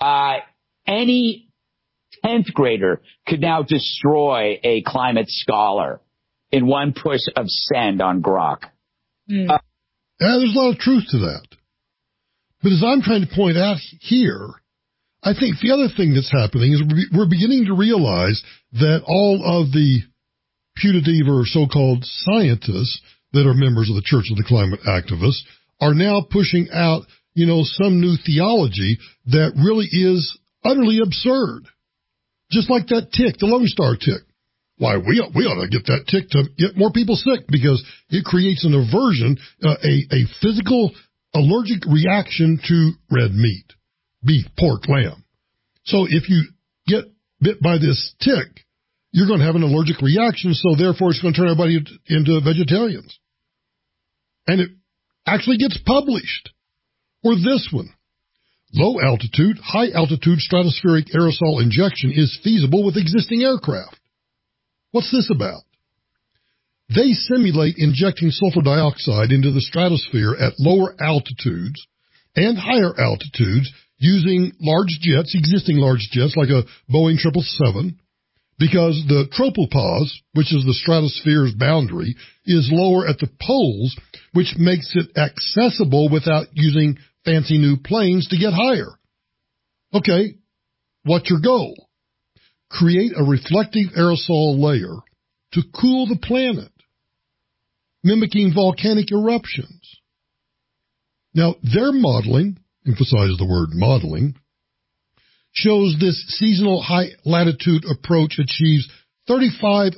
Any 10th grader could now destroy a climate scholar in one push of send on Grok. There's a lot of truth to that. But as I'm trying to point out here, I think the other thing that's happening is we're beginning to realize that all of the putative or so-called scientists that are members of the Church of the Climate Activists are now pushing out, some new theology that really is utterly absurd. Just like that tick, the Lone Star tick. Why, we ought to get that tick to get more people sick because it creates an aversion, a physical allergic reaction to red meat, beef, pork, lamb. So if you get bit by this tick, you're going to have an allergic reaction, so therefore it's going to turn everybody into vegetarians. And it actually gets published. Or this one. Low altitude, high altitude stratospheric aerosol injection is feasible with existing aircraft. What's this about? They simulate injecting sulfur dioxide into the stratosphere at lower altitudes and higher altitudes using large jets, existing large jets like a Boeing 777, because the tropopause, which is the stratosphere's boundary, is lower at the poles, which makes it accessible without using fancy new planes to get higher. Okay, what's your goal? Create a reflective aerosol layer to cool the planet, mimicking volcanic eruptions. Now, their modeling, emphasize the word modeling, shows this seasonal high latitude approach achieves 35%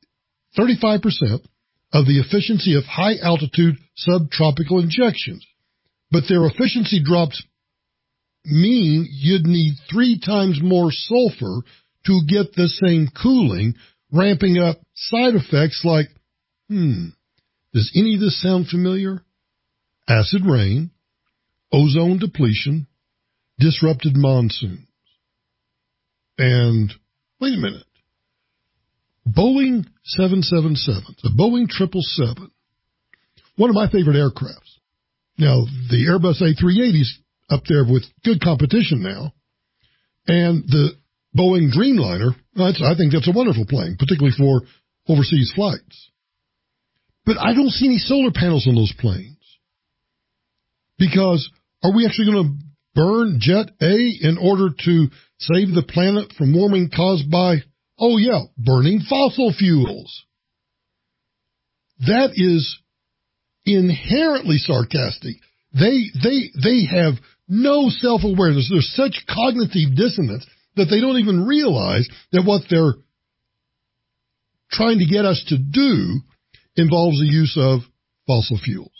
of the efficiency of high altitude subtropical injections. But their efficiency drops mean you'd need 3 times more sulfur to get the same cooling, ramping up side effects like, does any of this sound familiar? Acid rain, ozone depletion, disrupted monsoons. And, wait a minute, Boeing 777, the Boeing 777, one of my favorite aircrafts. Now, the Airbus A380's up there with good competition now, and the Boeing Dreamliner, I think that's a wonderful plane, particularly for overseas flights. But I don't see any solar panels on those planes. Because are we actually going to burn Jet A in order to save the planet from warming caused by, burning fossil fuels? That is inherently sarcastic. They have no self-awareness. There's such cognitive dissonance that they don't even realize that what they're trying to get us to do involves the use of fossil fuels.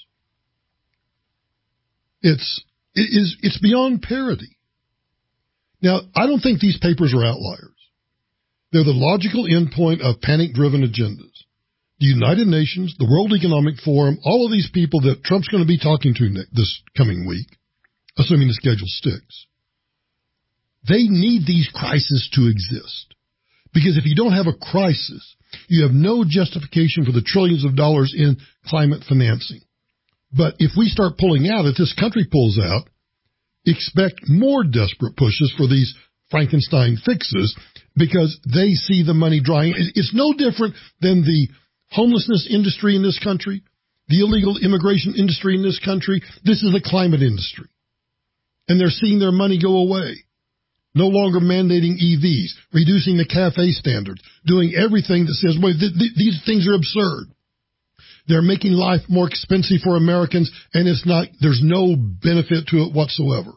It's beyond parody. Now, I don't think these papers are outliers. They're the logical endpoint of panic-driven agendas. The United Nations, the World Economic Forum, all of these people that Trump's going to be talking to this coming week, assuming the schedule sticks, they need these crises to exist. Because if you don't have a crisis, you have no justification for the trillions of dollars in climate financing. But if we start pulling out, if this country pulls out, expect more desperate pushes for these Frankenstein fixes because they see the money drying. It's no different than the homelessness industry in this country, the illegal immigration industry in this country. This is the climate industry. And they're seeing their money go away. No longer mandating EVs, reducing the CAFE standards, doing everything that says, well, these things are absurd. They're making life more expensive for Americans, and there's no benefit to it whatsoever.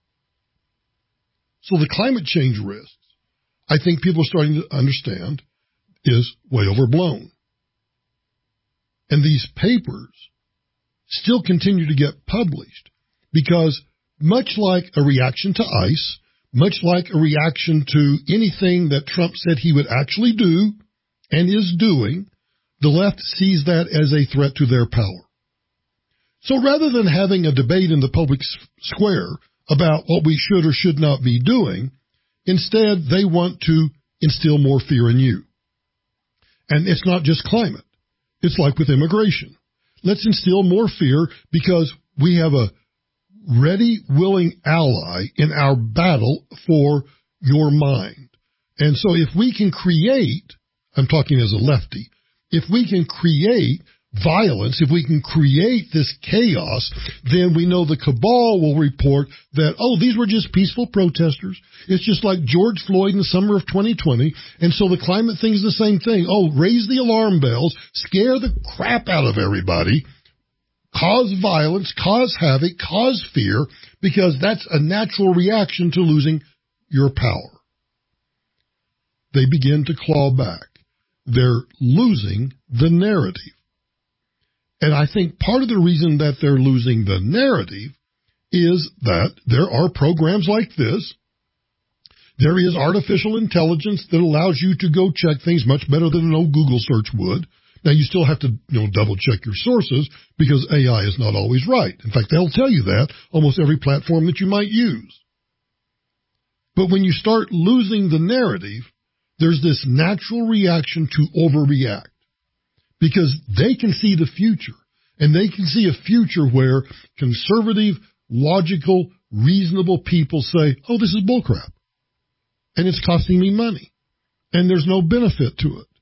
So the climate change risks, I think people are starting to understand, is way overblown. And these papers still continue to get published because much like a reaction to ICE, much like a reaction to anything that Trump said he would actually do and is doing, the left sees that as a threat to their power. So rather than having a debate in the public square about what we should or should not be doing, instead they want to instill more fear in you. And it's not just climate. It's like with immigration. Let's instill more fear because we have a ready, willing ally in our battle for your mind. And so if we can create, I'm talking as a lefty, if we can create violence, if we can create this chaos, then we know the cabal will report that, oh, these were just peaceful protesters. It's just like George Floyd in the summer of 2020. And so the climate thing is the same thing. Oh, raise the alarm bells, scare the crap out of everybody, cause violence, cause havoc, cause fear, because that's a natural reaction to losing your power. They begin to claw back. They're losing the narrative. And I think part of the reason that they're losing the narrative is that there are programs like this. There is artificial intelligence that allows you to go check things much better than an old Google search would. Now, you still have to, double check your sources because AI is not always right. In fact, they'll tell you that almost every platform that you might use. But when you start losing the narrative, there's this natural reaction to overreact because they can see the future, and they can see a future where conservative, logical, reasonable people say, oh, this is bullcrap, and it's costing me money, and there's no benefit to it.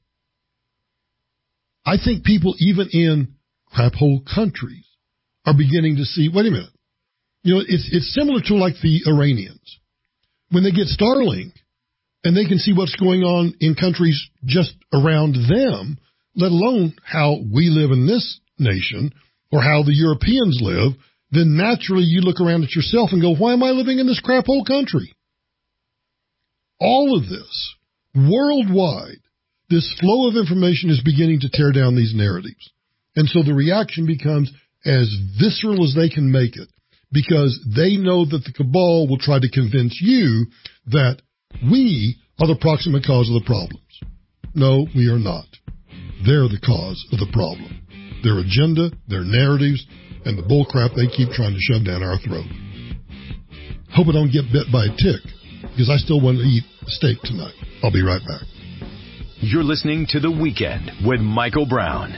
I think people even in crap hole countries are beginning to see, wait a minute, it's similar to like the Iranians. When they get Starlink and they can see what's going on in countries just around them, let alone how we live in this nation or how the Europeans live, then naturally you look around at yourself and go, why am I living in this crap hole country? All of this, worldwide, this flow of information is beginning to tear down these narratives. And so the reaction becomes as visceral as they can make it, because they know that the cabal will try to convince you that we are the proximate cause of the problems. No, we are not. They're the cause of the problem. Their agenda, their narratives, and the bullcrap they keep trying to shove down our throat. Hope I don't get bit by a tick, because I still want to eat steak tonight. I'll be right back. You're listening to The Weekend with Michael Brown.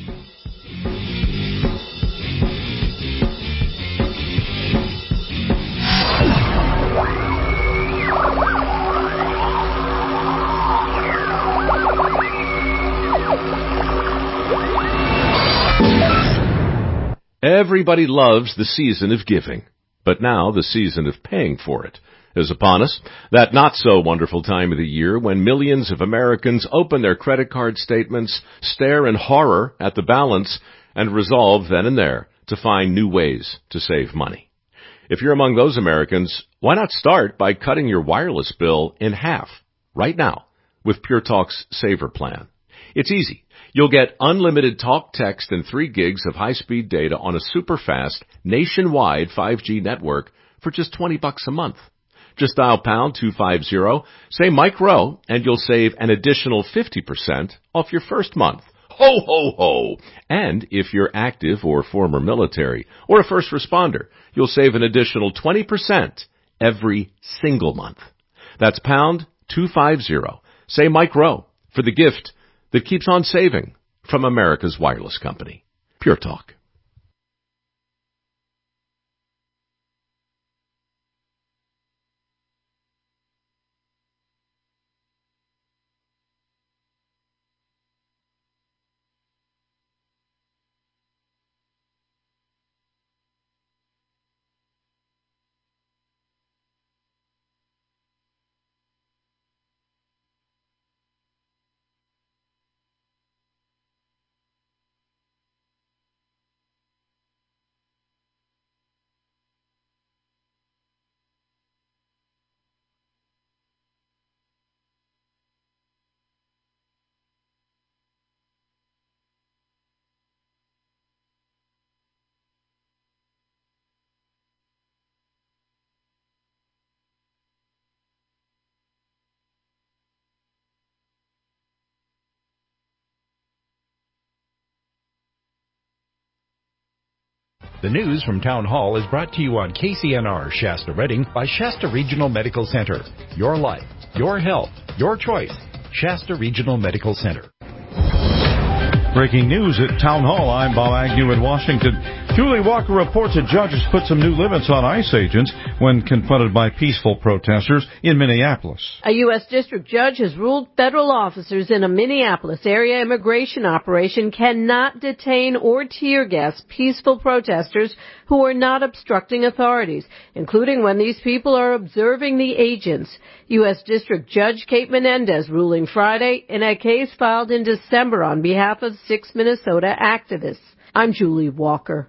Everybody loves the season of giving, but now the season of paying for it is upon us. That not-so-wonderful time of the year when millions of Americans open their credit card statements, stare in horror at the balance, and resolve then and there to find new ways to save money. If you're among those Americans, why not start by cutting your wireless bill in half right now with Pure Talk's Saver Plan? It's easy. You'll get unlimited talk, text, and 3 gigs of high-speed data on a super-fast, nationwide 5G network for just $20 a month. Just dial pound 250, say Mike Rowe, and you'll save an additional 50% off your first month. Ho, ho, ho! And if you're active or former military or a first responder, you'll save an additional 20% every single month. That's pound 250. Say Mike Rowe for the gift that keeps on saving from America's wireless company. Pure Talk. The news from Town Hall is brought to you on KCNR Shasta Redding by Shasta Regional Medical Center. Your life, your health, your choice. Shasta Regional Medical Center. Breaking news at Town Hall. I'm Bob Agnew in Washington. Julie Walker reports a judge has put some new limits on ICE agents when confronted by peaceful protesters in Minneapolis. A U.S. district judge has ruled federal officers in a Minneapolis area immigration operation cannot detain or tear gas peaceful protesters who are not obstructing authorities, including when these people are observing the agents. U.S. District Judge Kate Menendez ruling Friday in a case filed in December on behalf of 6 Minnesota activists. I'm Julie Walker.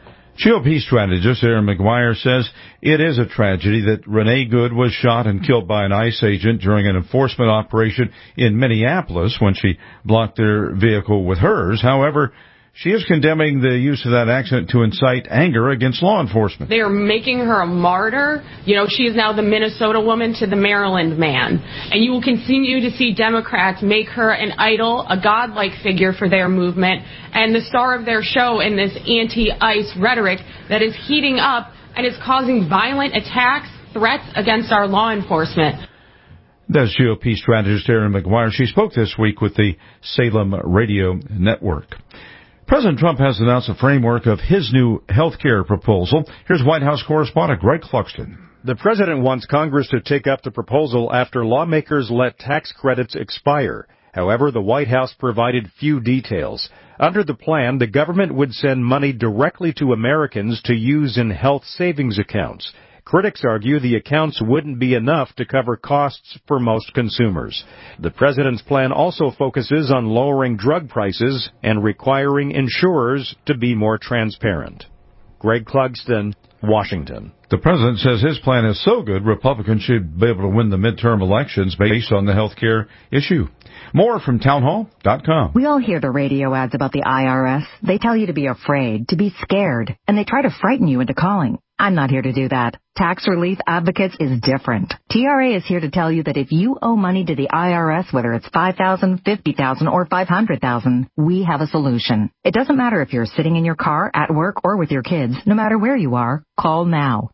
GOP strategist Aaron McGuire says it is a tragedy that Renee Good was shot and killed by an ICE agent during an enforcement operation in Minneapolis when she blocked their vehicle with hers. However, she is condemning the use of that accident to incite anger against law enforcement. They are making her a martyr. You know, she is now the Minnesota woman to the Maryland man. And you will continue to see Democrats make her an idol, a godlike figure for their movement, and the star of their show in this anti-ICE rhetoric that is heating up and is causing violent attacks, threats against our law enforcement. That's GOP strategist Aaron McGuire. She spoke this week with the Salem Radio Network. President Trump has announced a framework of his new health care proposal. Here's White House correspondent Greg Clugston. The president wants Congress to take up the proposal after lawmakers let tax credits expire. However, the White House provided few details. Under the plan, the government would send money directly to Americans to use in health savings accounts. Critics argue the accounts wouldn't be enough to cover costs for most consumers. The president's plan also focuses on lowering drug prices and requiring insurers to be more transparent. Greg Clugston, Washington. The president says his plan is so good, Republicans should be able to win the midterm elections based on the health care issue. More from townhall.com. We all hear the radio ads about the IRS. They tell you to be afraid, to be scared, and they try to frighten you into calling. I'm not here to do that. Tax Relief Advocates is different. TRA is here to tell you that if you owe money to the IRS, whether it's $5,000, $50,000, or $500,000, we have a solution. It doesn't matter if you're sitting in your car, at work, or with your kids. No matter where you are, call now.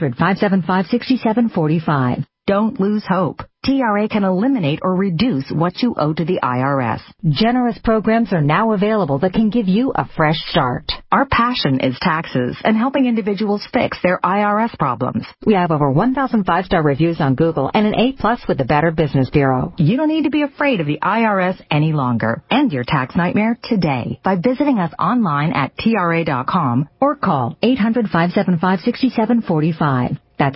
800-575-6745. Don't lose hope. TRA can eliminate or reduce what you owe to the IRS. Generous programs are now available that can give you a fresh start. Our passion is taxes and helping individuals fix their IRS problems. We have over 1,000 5-star reviews on Google and an A+ with the Better Business Bureau. You don't need to be afraid of the IRS any longer. End your tax nightmare today by visiting us online at TRA.com or call 800-575-6745. That's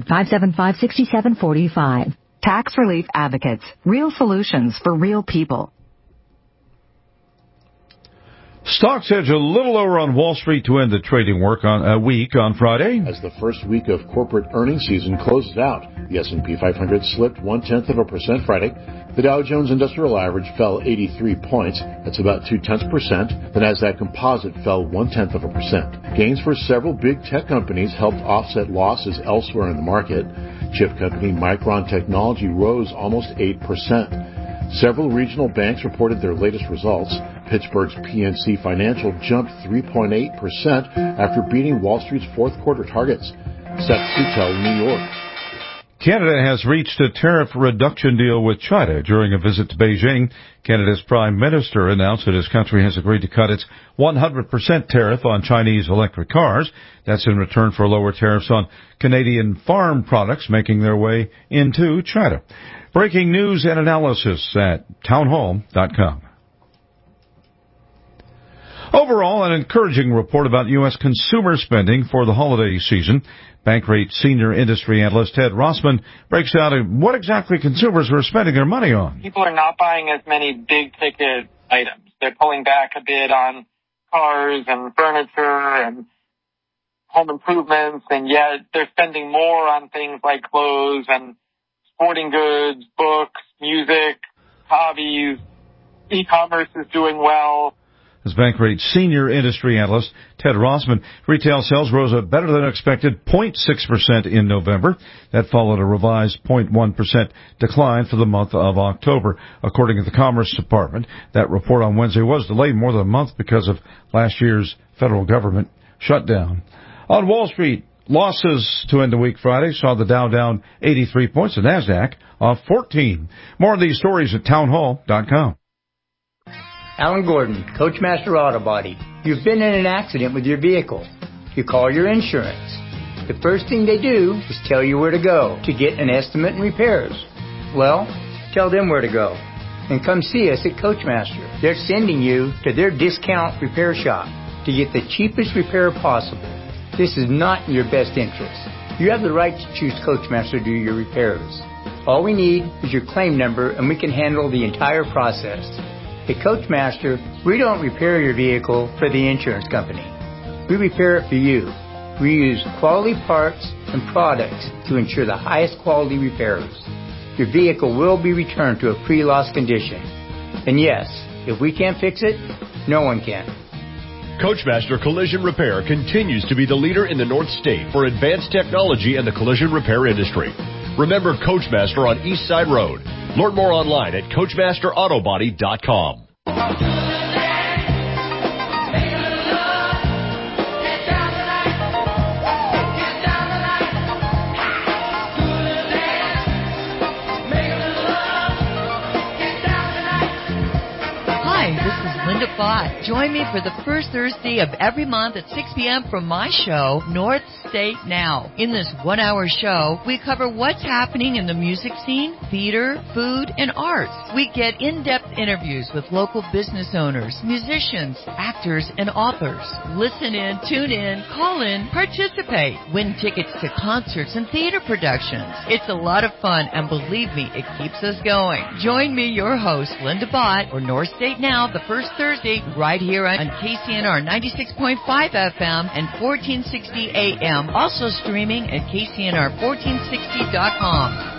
800-575-6745. Tax Relief Advocates. Real solutions for real people. Stocks edge a little lower on Wall Street to end the trading week on Friday. As the first week of corporate earnings season closes out, the S&P 500 slipped 0.1% Friday. The Dow Jones Industrial Average fell 83 points. That's about 0.2%. The Nasdaq Composite fell 0.1%. Gains for several big tech companies helped offset losses elsewhere in the market. Chip company Micron Technology rose almost 8%. Several regional banks reported their latest results. Pittsburgh's PNC Financial jumped 3.8% after beating Wall Street's fourth quarter targets. Seth Sutel, New York. Canada has reached a tariff reduction deal with China during a visit to Beijing. Canada's Prime Minister announced that his country has agreed to cut its 100% tariff on Chinese electric cars. That's in return for lower tariffs on Canadian farm products making their way into China. Breaking news and analysis at townhall.com. Overall, an encouraging report about U.S. consumer spending for the holiday season. Bankrate senior industry analyst Ted Rossman breaks down what exactly consumers are spending their money on. People are not buying as many big-ticket items. They're pulling back a bit on cars and furniture and home improvements, and yet they're spending more on things like clothes and sporting goods, books, music, hobbies. E-commerce is doing well. As Bankrate senior industry analyst Ted Rossman, retail sales rose a better than expected 0.6% in November. That followed a revised 0.1% decline for the month of October, according to the Commerce Department. That report on Wednesday was delayed more than a month because of last year's federal government shut down. On Wall Street, losses to end the week Friday saw the Dow down 83 points, the NASDAQ off 14. More of these stories at townhall.com. Alan Gordon, Coachmaster Auto Body. You've been in an accident with your vehicle. You call your insurance. The first thing they do is tell you where to go to get an estimate and repairs. Well, tell them where to go. And come see us at Coachmaster. They're sending you to their discount repair shop to get the cheapest repair possible. This is not in your best interest. You have the right to choose Coachmaster to do your repairs. All we need is your claim number and we can handle the entire process. At Coachmaster, we don't repair your vehicle for the insurance company. We repair it for you. We use quality parts and products to ensure the highest quality repairs. Your vehicle will be returned to a pre-loss condition. And yes, if we can't fix it, no one can. Coachmaster Collision Repair continues to be the leader in the North State for advanced technology in the collision repair industry. Remember Coachmaster on East Side Road. Learn more online at CoachmasterAutobody.com. Join me for the first Thursday of every month at 6 p.m. for my show, North State Now. In this one-hour show, we cover what's happening in the music scene, theater, food, and arts. We get in-depth interviews with local business owners, musicians, actors, and authors. Listen in, tune in, call in, participate, win tickets to concerts and theater productions. It's a lot of fun, and believe me, it keeps us going. Join me, your host, Linda Bott, for North State Now, the first Thursday, right here on KCNR 96.5 FM and 1460 AM. Also streaming at KCNR1460.com.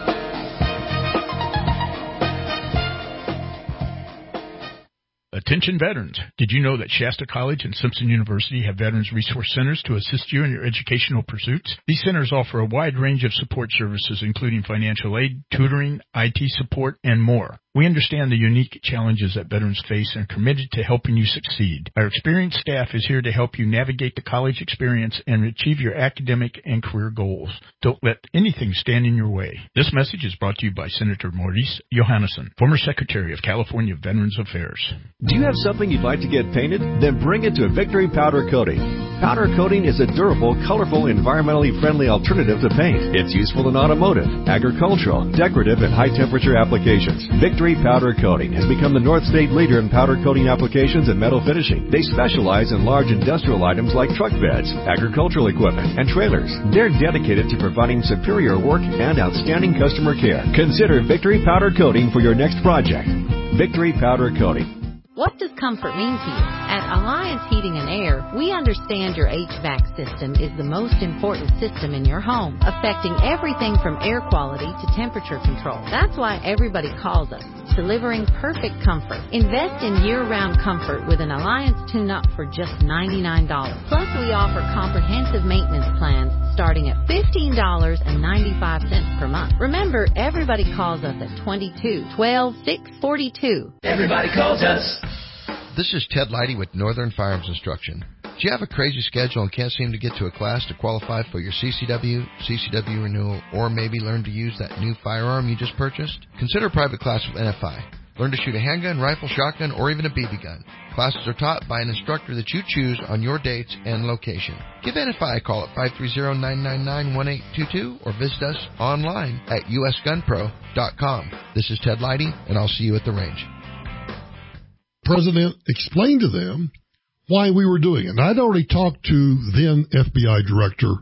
Attention veterans. Did you know that Shasta College and Simpson University have Veterans Resource Centers to assist you in your educational pursuits? These centers offer a wide range of support services, including financial aid, tutoring, IT support, and more. We understand the unique challenges that veterans face and are committed to helping you succeed. Our experienced staff is here to help you navigate the college experience and achieve your academic and career goals. Don't let anything stand in your way. This message is brought to you by Senator Maurice Johannesson, former Secretary of California Veterans Affairs. Do you have something you'd like to get painted? Then bring it to Victory Powder Coating. Powder coating is a durable, colorful, environmentally friendly alternative to paint. It's useful in automotive, agricultural, decorative, and high-temperature applications. Victory Powder Coating has become the North State leader in powder coating applications and metal finishing. They specialize in large industrial items like truck beds, agricultural equipment, and trailers. They're dedicated to providing superior work and outstanding customer care. Consider Victory Powder Coating for your next project. Victory Powder Coating. What does comfort mean to you? At Alliance Heating and Air, we understand your HVAC system is the most important system in your home, affecting everything from air quality to temperature control. That's why everybody calls us, delivering perfect comfort. Invest in year-round comfort with an Alliance tune-up for just $99. Plus, we offer comprehensive maintenance plans starting at $15.95 per month. Remember, everybody calls us at 22-12-642. Everybody calls us. This is Ted Leidy with Northern Firearms Instruction. Do you have a crazy schedule and can't seem to get to a class to qualify for your CCW renewal, or maybe learn to use that new firearm you just purchased? Consider a private class with NFI. Learn to shoot a handgun, rifle, shotgun, or even a BB gun. Classes are taught by an instructor that you choose on your dates and location. Give NFI a call at 530-999-1822 or visit us online at usgunpro.com. This is Ted Leidy, and I'll see you at the range. President explained to them why we were doing it. And I'd already talked to then FBI director.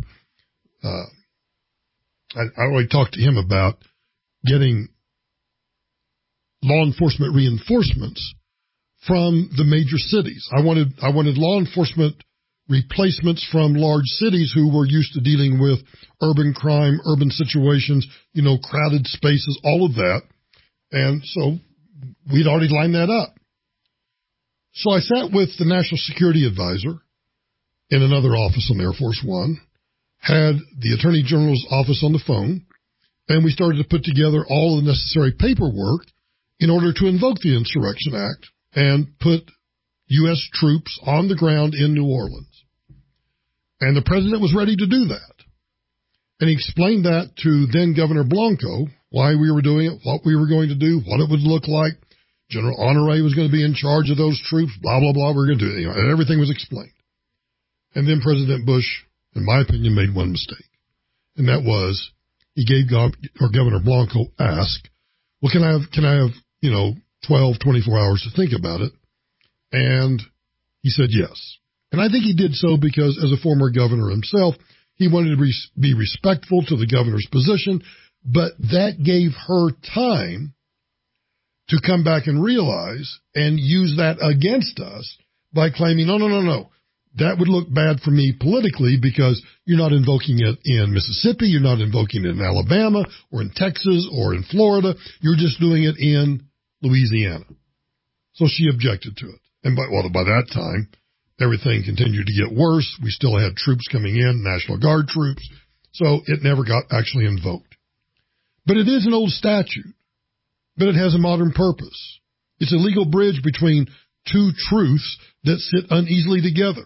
I already talked to him about getting law enforcement reinforcements from the major cities. I wanted law enforcement replacements from large cities who were used to dealing with urban crime, urban situations, crowded spaces, all of that. And so we'd already lined that up. So I sat with the National Security Advisor in another office on Air Force One, had the Attorney General's office on the phone, and we started to put together all the necessary paperwork in order to invoke the Insurrection Act and put U.S. troops on the ground in New Orleans. And the president was ready to do that. And he explained that to then Governor Blanco, why we were doing it, what we were going to do, what it would look like. General Honore was going to be in charge of those troops, blah, blah, blah. We're going to do it. And everything was explained. And then President Bush, in my opinion, made one mistake. And that was he gave Governor Blanco asked, well, can I have 12, 24 hours to think about it? And he said yes. And I think he did so because as a former governor himself, he wanted to be respectful to the governor's position, but that gave her time to come back and realize and use that against us by claiming, no. That would look bad for me politically because you're not invoking it in Mississippi, you're not invoking it in Alabama or in Texas or in Florida, you're just doing it in Louisiana. So she objected to it. And by that time, everything continued to get worse. We still had troops coming in, National Guard troops, so it never got actually invoked. But it is an old statute, but it has a modern purpose. It's a legal bridge between two truths that sit uneasily together.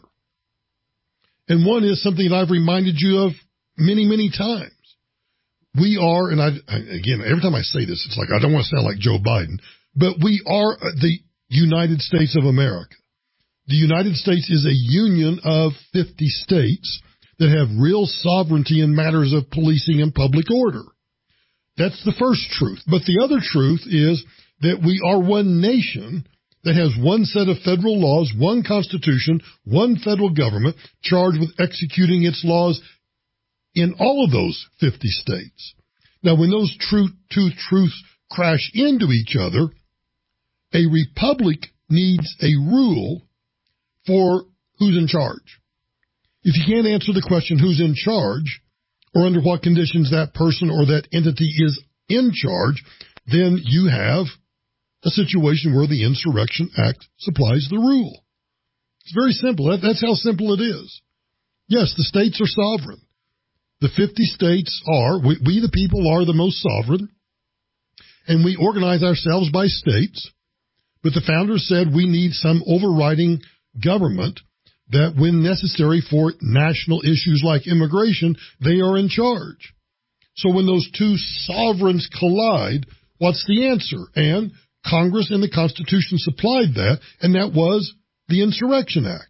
And one is something that I've reminded you of many, many times. We are, and again, every time I say this, it's like I don't want to sound like Joe Biden, but we are the United States of America. The United States is a union of 50 states that have real sovereignty in matters of policing and public order. That's the first truth. But the other truth is that we are one nation that has one set of federal laws, one constitution, one federal government charged with executing its laws in all of those 50 states. Now, when those two truths crash into each other, a republic needs a rule for who's in charge. If you can't answer the question who's in charge or under what conditions that person or that entity is in charge, then you have a situation where the Insurrection Act supplies the rule. It's very simple. That's how simple it is. Yes, the states are sovereign. The 50 states are, we the people are the most sovereign, and we organize ourselves by states, but the founders said we need some overriding government that when necessary for national issues like immigration, they are in charge. So when those two sovereigns collide, what's the answer? And Congress and the Constitution supplied that, and that was the Insurrection Act.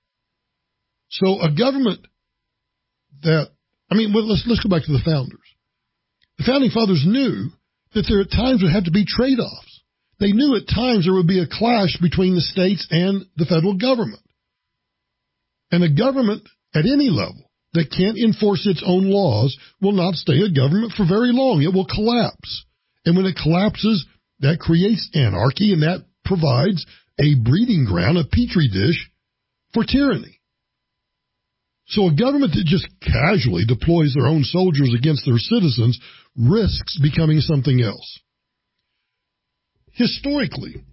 So a government that, let's go back to the founders. The Founding Fathers knew that there at times would have to be trade-offs. They knew at times there would be a clash between the states and the federal government. And a government at any level that can't enforce its own laws will not stay a government for very long. It will collapse. And when it collapses, that creates anarchy, and that provides a breeding ground, a petri dish for tyranny. So a government that just casually deploys their own soldiers against their citizens risks becoming something else. Historically,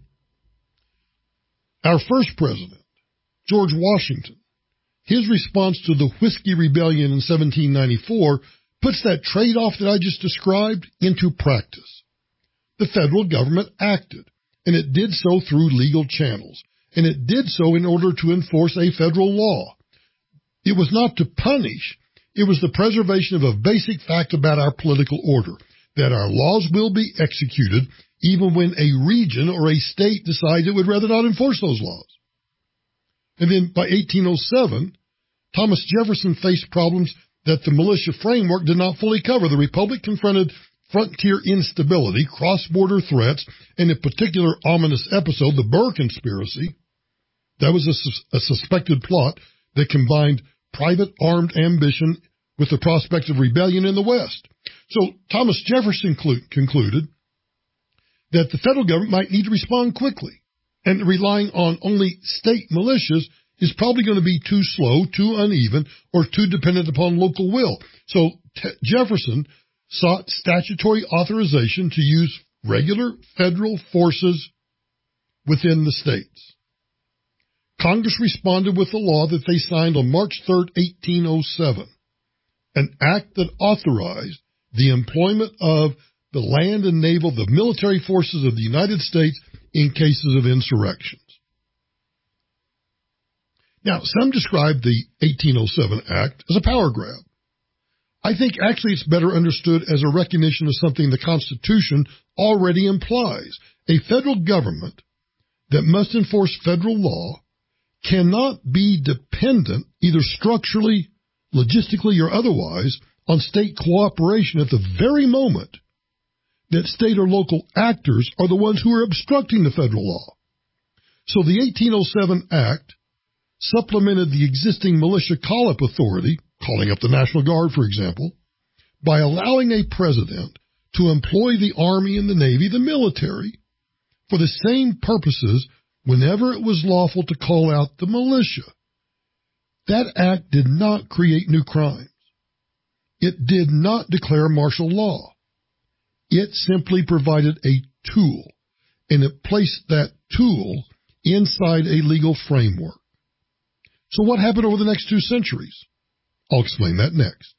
our first president, George Washington, his response to the Whiskey Rebellion in 1794 puts that trade-off that I just described into practice. The federal government acted, and it did so through legal channels, and it did so in order to enforce a federal law. It was not to punish, it was the preservation of a basic fact about our political order, that our laws will be executed even when a region or a state decides it would rather not enforce those laws. And then by 1807, Thomas Jefferson faced problems that the militia framework did not fully cover. The Republic confronted frontier instability, cross-border threats, and a particular ominous episode, the Burr Conspiracy. That was a suspected plot that combined private armed ambition with the prospect of rebellion in the West. So Thomas Jefferson concluded that the federal government might need to respond quickly, and relying on only state militias is probably going to be too slow, too uneven, or too dependent upon local will. So Jefferson sought statutory authorization to use regular federal forces within the states. Congress responded with a law that they signed on March 3, 1807, an act that authorized the employment of the land and naval, the military forces of the United States in cases of insurrections. Now, some describe the 1807 Act as a power grab. I think actually it's better understood as a recognition of something the Constitution already implies. A federal government that must enforce federal law cannot be dependent, either structurally, logistically, or otherwise, on state cooperation at the very moment that state or local actors are the ones who are obstructing the federal law. So the 1807 Act supplemented the existing militia call-up authority, calling up the National Guard, for example, by allowing a president to employ the Army and the Navy, the military, for the same purposes whenever it was lawful to call out the militia. That act did not create new crimes. It did not declare martial law. It simply provided a tool, and it placed that tool inside a legal framework. So what happened over the next 2 centuries? I'll explain that next.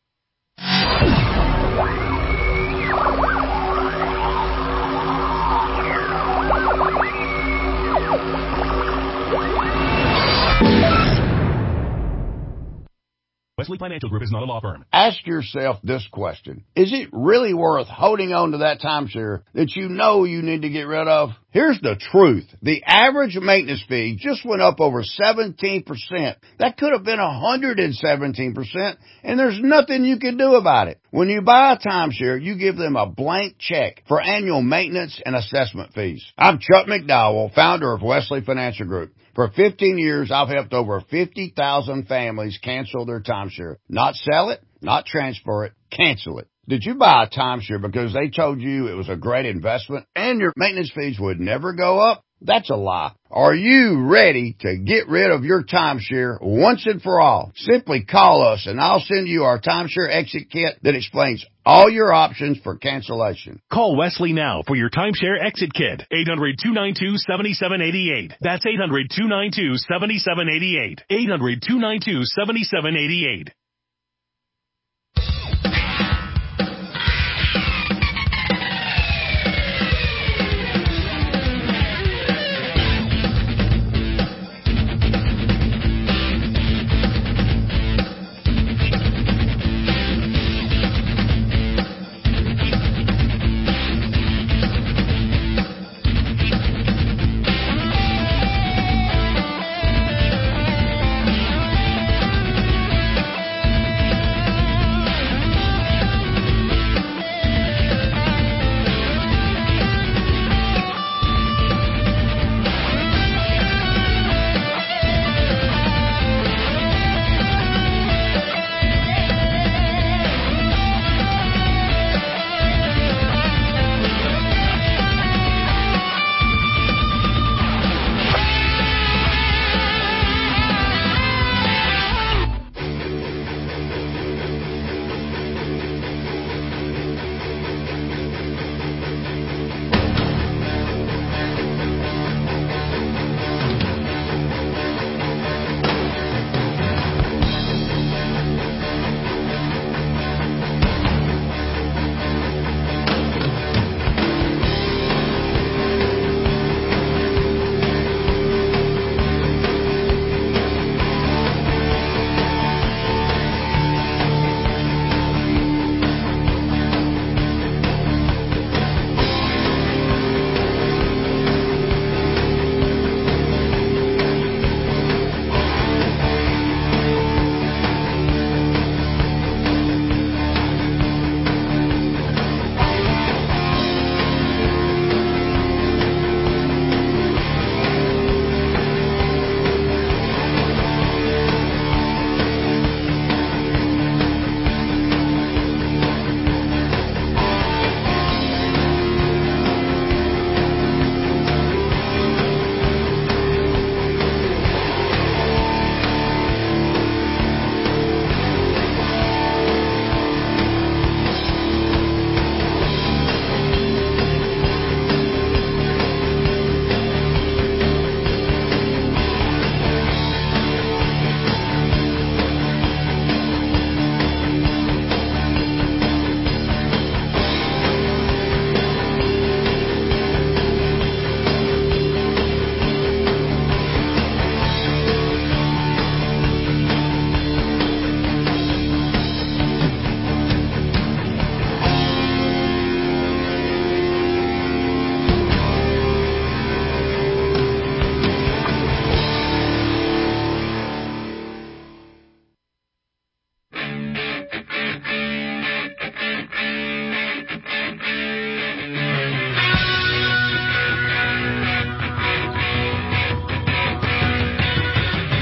Wesley Financial Group is not a law firm. Ask yourself this question. Is it really worth holding on to that timeshare that you know you need to get rid of? Here's the truth. The average maintenance fee just went up over 17%. That could have been 117%, and there's nothing you can do about it. When you buy a timeshare, you give them a blank check for annual maintenance and assessment fees. I'm Chuck McDowell, founder of Wesley Financial Group. For 15 years, I've helped over 50,000 families cancel their timeshare. Not sell it, not transfer it, cancel it. Did you buy a timeshare because they told you it was a great investment and your maintenance fees would never go up? That's a lie. Are you ready to get rid of your timeshare once and for all? Simply call us and I'll send you our timeshare exit kit that explains all your options for cancellation. Call Wesley now for your timeshare exit kit. 800-292-7788. That's 800-292-7788. 800-292-7788.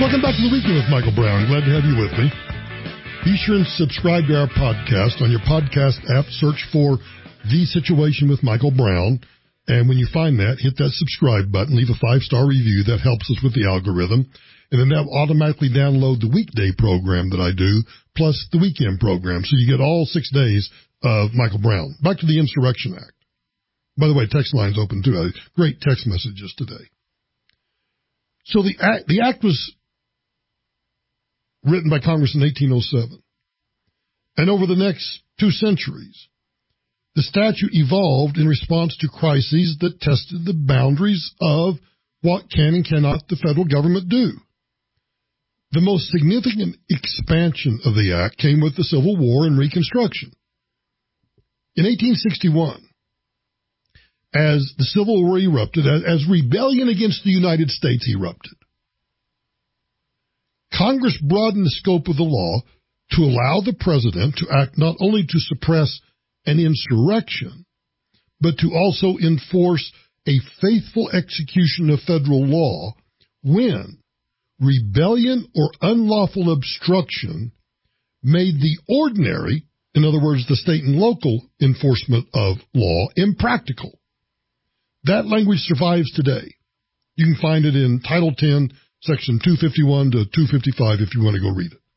Welcome back to the Weekend with Michael Brown. Glad to have you with me. Be sure and subscribe to our podcast on your podcast app. Search for The Situation with Michael Brown. And when you find that, hit that subscribe button. Leave a 5-star review. That helps us with the algorithm. And then that will automatically download the weekday program that I do, plus the weekend program. So you get all 6 days of Michael Brown. Back to the Insurrection Act. By the way, text line's open too. Great text messages today. So the act was written by Congress in 1807. And over the next 2 centuries, the statute evolved in response to crises that tested the boundaries of what can and cannot the federal government do. The most significant expansion of the act came with the Civil War and Reconstruction. In 1861, as the Civil War erupted, as rebellion against the United States erupted, Congress broadened the scope of the law to allow the president to act not only to suppress an insurrection, but to also enforce a faithful execution of federal law when rebellion or unlawful obstruction made the ordinary, in other words, the state and local enforcement of law, impractical. That language survives today. You can find it in Title 10, Section 251 to 255 if you want to go read it.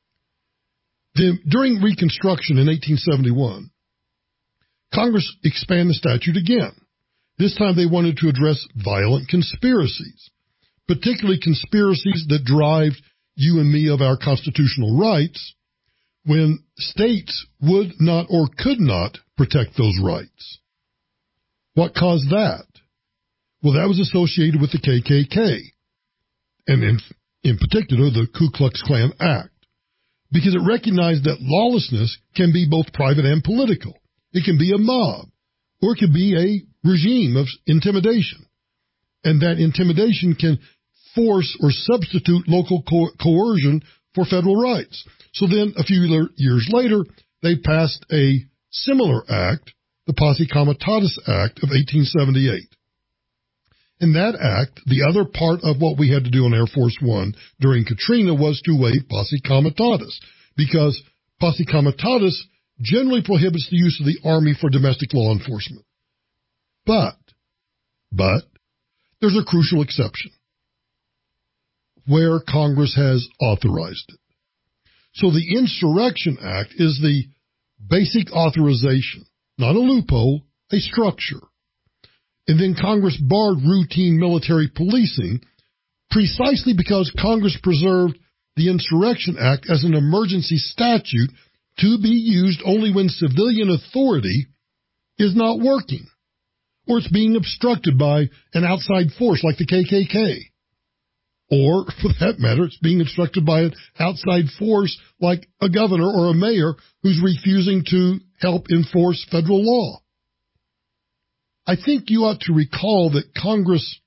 Then, during Reconstruction in 1871, Congress expanded the statute again. This time they wanted to address violent conspiracies, particularly conspiracies that derived you and me of our constitutional rights when states would not or could not protect those rights. What caused that? Well, that was associated with the KKK, and in particular the Ku Klux Klan Act, because it recognized that lawlessness can be both private and political. It can be a mob, or it can be a regime of intimidation, and that intimidation can force or substitute local coercion for federal rights. So then, a few years later, they passed a similar act, the Posse Comitatus Act of 1878. In that act, the other part of what we had to do on Air Force One during Katrina was to waive Posse Comitatus, because Posse Comitatus generally prohibits the use of the Army for domestic law enforcement. But there's a crucial exception, where Congress has authorized it. So the Insurrection Act is the basic authorization, not a loophole, a structure. And then Congress barred routine military policing precisely because Congress preserved the Insurrection Act as an emergency statute to be used only when civilian authority is not working, or it's being obstructed by an outside force like the KKK. Or, for that matter, it's being obstructed by an outside force like a governor or a mayor who's refusing to help enforce federal law. I think you ought to recall that Congress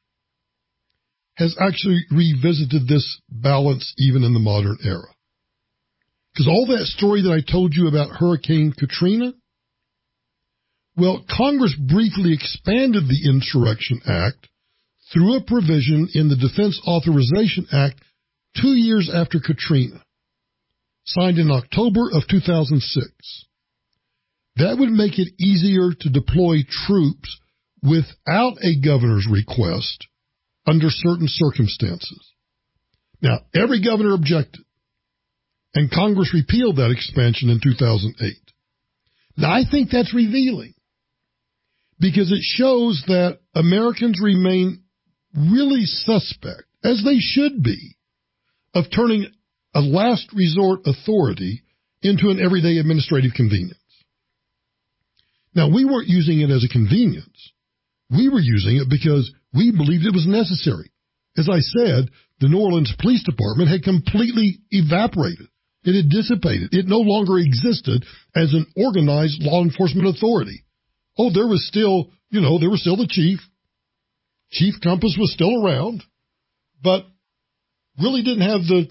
has actually revisited this balance even in the modern era. Because all that story that I told you about Hurricane Katrina, well, Congress briefly expanded the Insurrection Act through a provision in the Defense Authorization Act 2 years after Katrina, signed in October of 2006. That would make it easier to deploy troops without a governor's request under certain circumstances. Now, every governor objected, and Congress repealed that expansion in 2008. Now, I think that's revealing, because it shows that Americans remain really suspect, as they should be, of turning a last resort authority into an everyday administrative convenience. Now, we weren't using it as a convenience. We were using it because we believed it was necessary. As I said, the New Orleans Police Department had completely evaporated. It had dissipated. It no longer existed as an organized law enforcement authority. Oh, there was still, there was still the chief. Chief Compass was still around, but really didn't have the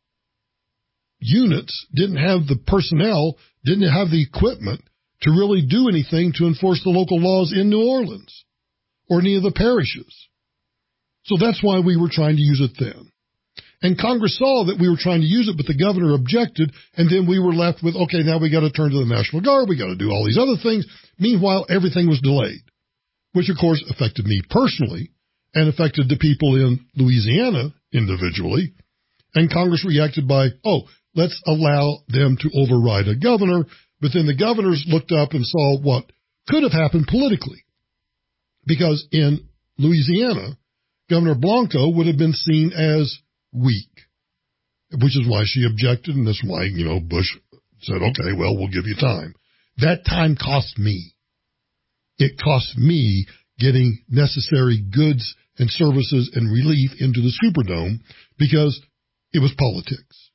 units, didn't have the personnel, didn't have the equipment to really do anything to enforce the local laws in New Orleans or any of the parishes. So that's why we were trying to use it then. And Congress saw that we were trying to use it, but the governor objected, and then we were left with, okay, now we got to turn to the National Guard, we got to do all these other things. Meanwhile, everything was delayed, which of course affected me personally and affected the people in Louisiana individually. And Congress reacted by, let's allow them to override a governor. But then the governors looked up and saw what could have happened politically. Because in Louisiana, Governor Blanco would have been seen as weak, which is why she objected, and that's why, Bush said, okay, well, we'll give you time. That time cost me. It cost me getting necessary goods and services and relief into the Superdome because it was politics.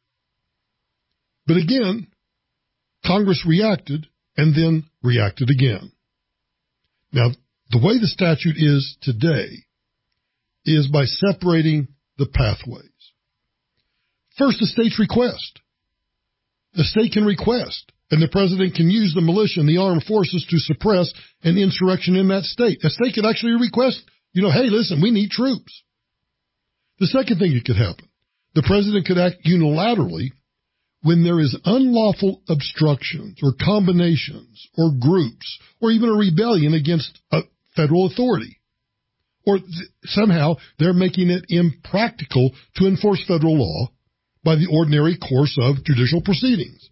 But again, Congress reacted and then reacted again. Now, the way the statute is today is by separating the pathways. First, the state's request. The state can request, and the president can use the militia and the armed forces to suppress an insurrection in that state. The state could actually request, hey, listen, we need troops. The second thing that could happen, the president could act unilaterally when there is unlawful obstructions or combinations or groups or even a rebellion against a federal authority. Or somehow they're making it impractical to enforce federal law by the ordinary course of judicial proceedings.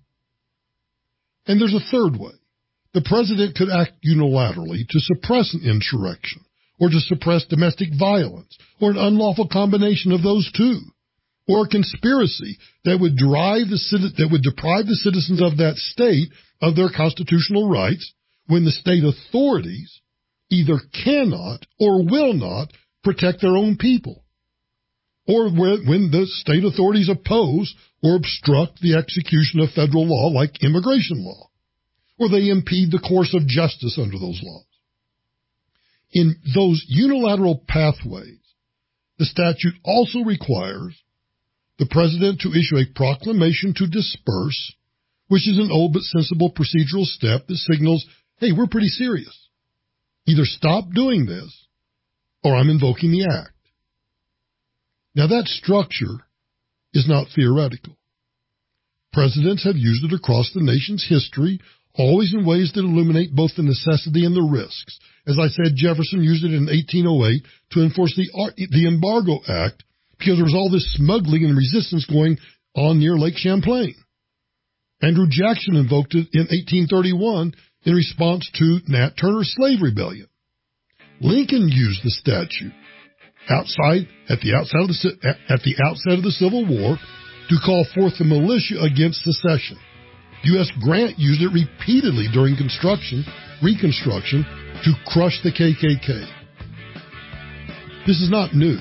And there's a third way. The president could act unilaterally to suppress an insurrection or to suppress domestic violence or an unlawful combination of those two, or a conspiracy that would deprive the citizens of that state of their constitutional rights when the state authorities either cannot or will not protect their own people, or when the state authorities oppose or obstruct the execution of federal law like immigration law, or they impede the course of justice under those laws. In those unilateral pathways, the statute also requires the president to issue a proclamation to disperse, which is an old but sensible procedural step that signals, hey, we're pretty serious. Either stop doing this, or I'm invoking the act. Now that structure is not theoretical. Presidents have used it across the nation's history, always in ways that illuminate both the necessity and the risks. As I said, Jefferson used it in 1808 to enforce the Embargo Act because there was all this smuggling and resistance going on near Lake Champlain. Andrew Jackson invoked it in 1831 in response to Nat Turner's slave rebellion. Lincoln used the statute at the outset of the Civil War to call forth the militia against secession. U.S. Grant used it repeatedly during Reconstruction to crush the KKK. This is not new.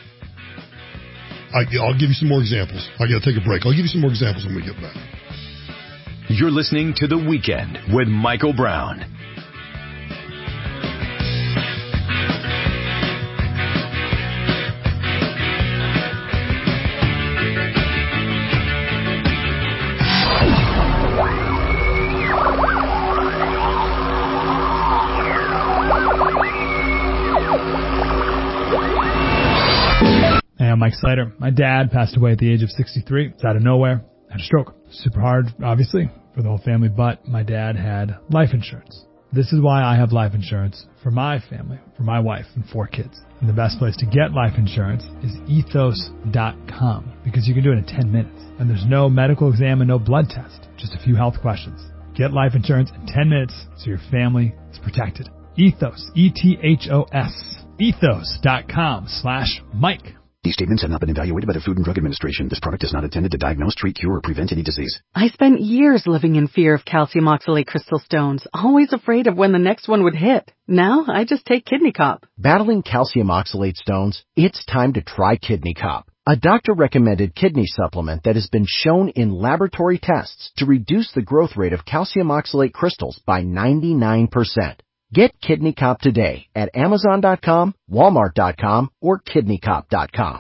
I'll give you some more examples. I got to take a break. I'll give you some more examples when we get back. You're listening to The Weekend with Michael Brown. Hey, I'm Mike Slater. My dad passed away at the age of 63. It's out of nowhere. Had a stroke. Super hard, obviously, for the whole family, but my dad had life insurance. This is why I have life insurance for my family, for my wife and 4 kids. And the best place to get life insurance is ethos.com, because you can do it in 10 minutes. And there's no medical exam and no blood test, just a few health questions. Get life insurance in 10 minutes so your family is protected. Ethos, E-T-H-O-S, ethos.com/Mike. These statements have not been evaluated by the Food and Drug Administration. This product is not intended to diagnose, treat, cure, or prevent any disease. I spent years living in fear of calcium oxalate crystal stones, always afraid of when the next one would hit. Now, I just take Kidney Cop. Battling calcium oxalate stones? It's time to try Kidney Cop, a doctor-recommended kidney supplement that has been shown in laboratory tests to reduce the growth rate of calcium oxalate crystals by 99%. Get Kidney Cop today at Amazon.com, Walmart.com, or KidneyCop.com.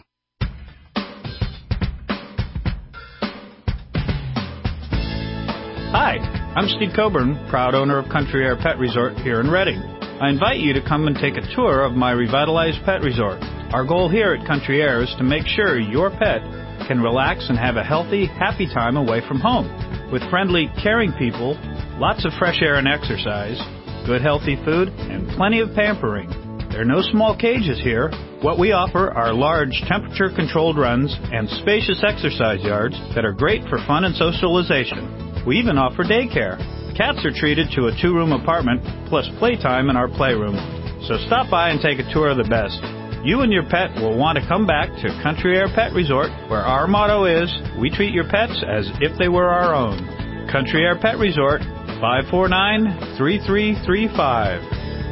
Hi, I'm Steve Coburn, proud owner of Country Air Pet Resort here in Redding. I invite you to come and take a tour of my revitalized pet resort. Our goal here at Country Air is to make sure your pet can relax and have a healthy, happy time away from home. With friendly, caring people, lots of fresh air and exercise, good healthy food, and plenty of pampering. There are no small cages here. What we offer are large temperature-controlled runs and spacious exercise yards that are great for fun and socialization. We even offer daycare. Cats are treated to a 2-room apartment plus playtime in our playroom. So stop by and take a tour of the best. You and your pet will want to come back to Country Air Pet Resort, where our motto is, we treat your pets as if they were our own. Country Air Pet Resort, 549-3335.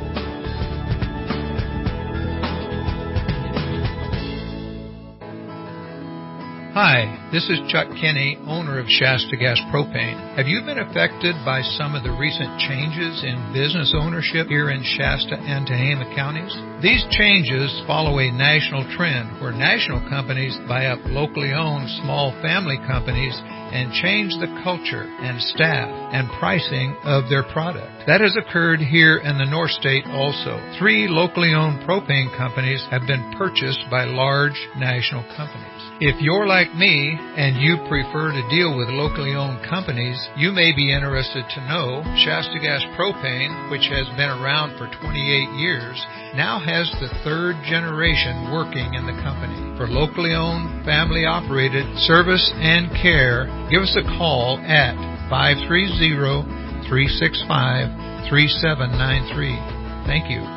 Hi, this is Chuck Kinney, owner of Shasta Gas Propane. Have you been affected by some of the recent changes in business ownership here in Shasta and Tehama counties? These changes follow a national trend where national companies buy up locally owned small family companies and change the culture and staff and pricing of their product. That has occurred here in the North State also. 3 locally owned propane companies have been purchased by large national companies. If you're like me and you prefer to deal with locally owned companies, you may be interested to know Shasta Gas Propane, which has been around for 28 years, now has the 3rd generation working in the company. For locally owned, family-operated service and care, give us a call at 530-365-3793. Thank you.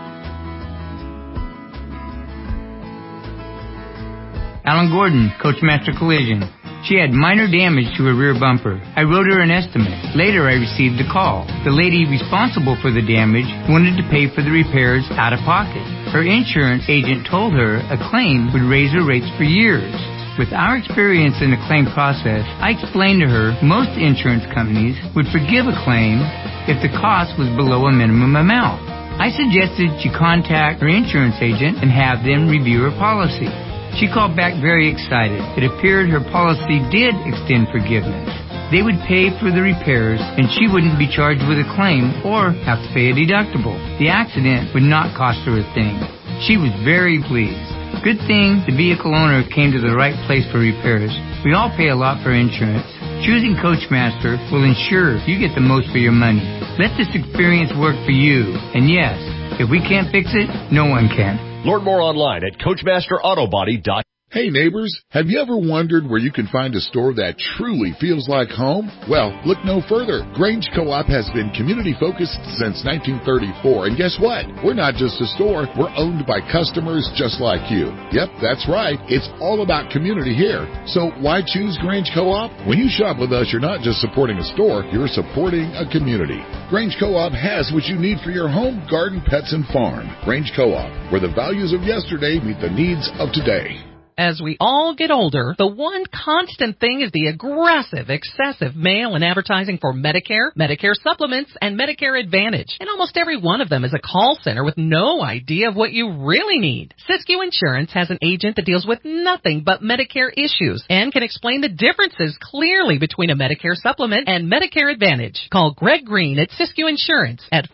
Alan Gordon, Coachmaster Collision. She had minor damage to her rear bumper. I wrote her an estimate. Later, I received a call. The lady responsible for the damage wanted to pay for the repairs out of pocket. Her insurance agent told her a claim would raise her rates for years. With our experience in the claim process, I explained to her most insurance companies would forgive a claim if the cost was below a minimum amount. I suggested she contact her insurance agent and have them review her policy. She called back very excited. It appeared her policy did extend forgiveness. They would pay for the repairs, and she wouldn't be charged with a claim or have to pay a deductible. The accident would not cost her a thing. She was very pleased. Good thing the vehicle owner came to the right place for repairs. We all pay a lot for insurance. Choosing Coachmaster will ensure you get the most for your money. Let this experience work for you. And yes, if we can't fix it, no one can. Learn more online at CoachmasterAutobody.com. Hey neighbors, have you ever wondered where you can find a store that truly feels like home? Well, look no further. Grange Co-op has been community focused since 1934, and guess what? We're not just a store, we're owned by customers just like you. Yep, that's right. It's all about community here. So why choose Grange Co-op? When you shop with us, you're not just supporting a store, you're supporting a community. Grange Co-op has what you need for your home, garden, pets, and farm. Grange Co-op, where the values of yesterday meet the needs of today. As we all get older, the one constant thing is the aggressive, excessive mail and advertising for Medicare, Medicare supplements, and Medicare Advantage. And almost every one of them is a call center with no idea of what you really need. Siskiyou Insurance has an agent that deals with nothing but Medicare issues and can explain the differences clearly between a Medicare supplement and Medicare Advantage. Call Greg Green at Siskiyou Insurance at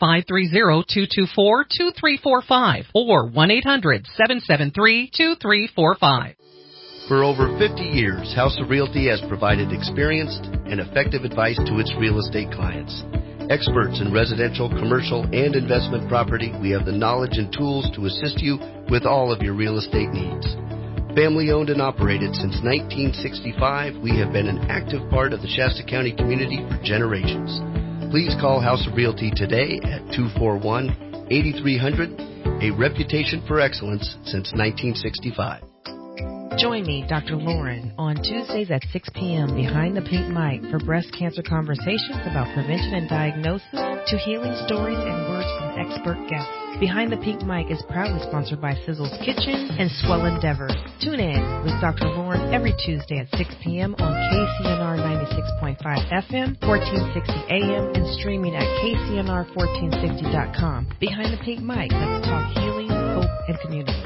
530-224-2345 or 1-800-773-2345. For over 50 years, House of Realty has provided experienced and effective advice to its real estate clients. Experts in residential, commercial, and investment property, we have the knowledge and tools to assist you with all of your real estate needs. Family owned and operated since 1965, we have been an active part of the Shasta County community for generations. Please call House of Realty today at 241-8300, a reputation for excellence since 1965. Join me, Dr. Lauren, on Tuesdays at 6 p.m. behind the pink mic for breast cancer conversations about prevention and diagnosis to healing stories and words from expert guests. Behind the Pink Mic is proudly sponsored by Sizzle's Kitchen and Swell Endeavor. Tune in with Dr. Lauren every Tuesday at 6 p.m. on KCNR 96.5 FM, 1460 AM, and streaming at KCNR1460.com. Behind the Pink Mic, let's talk healing, hope, and community.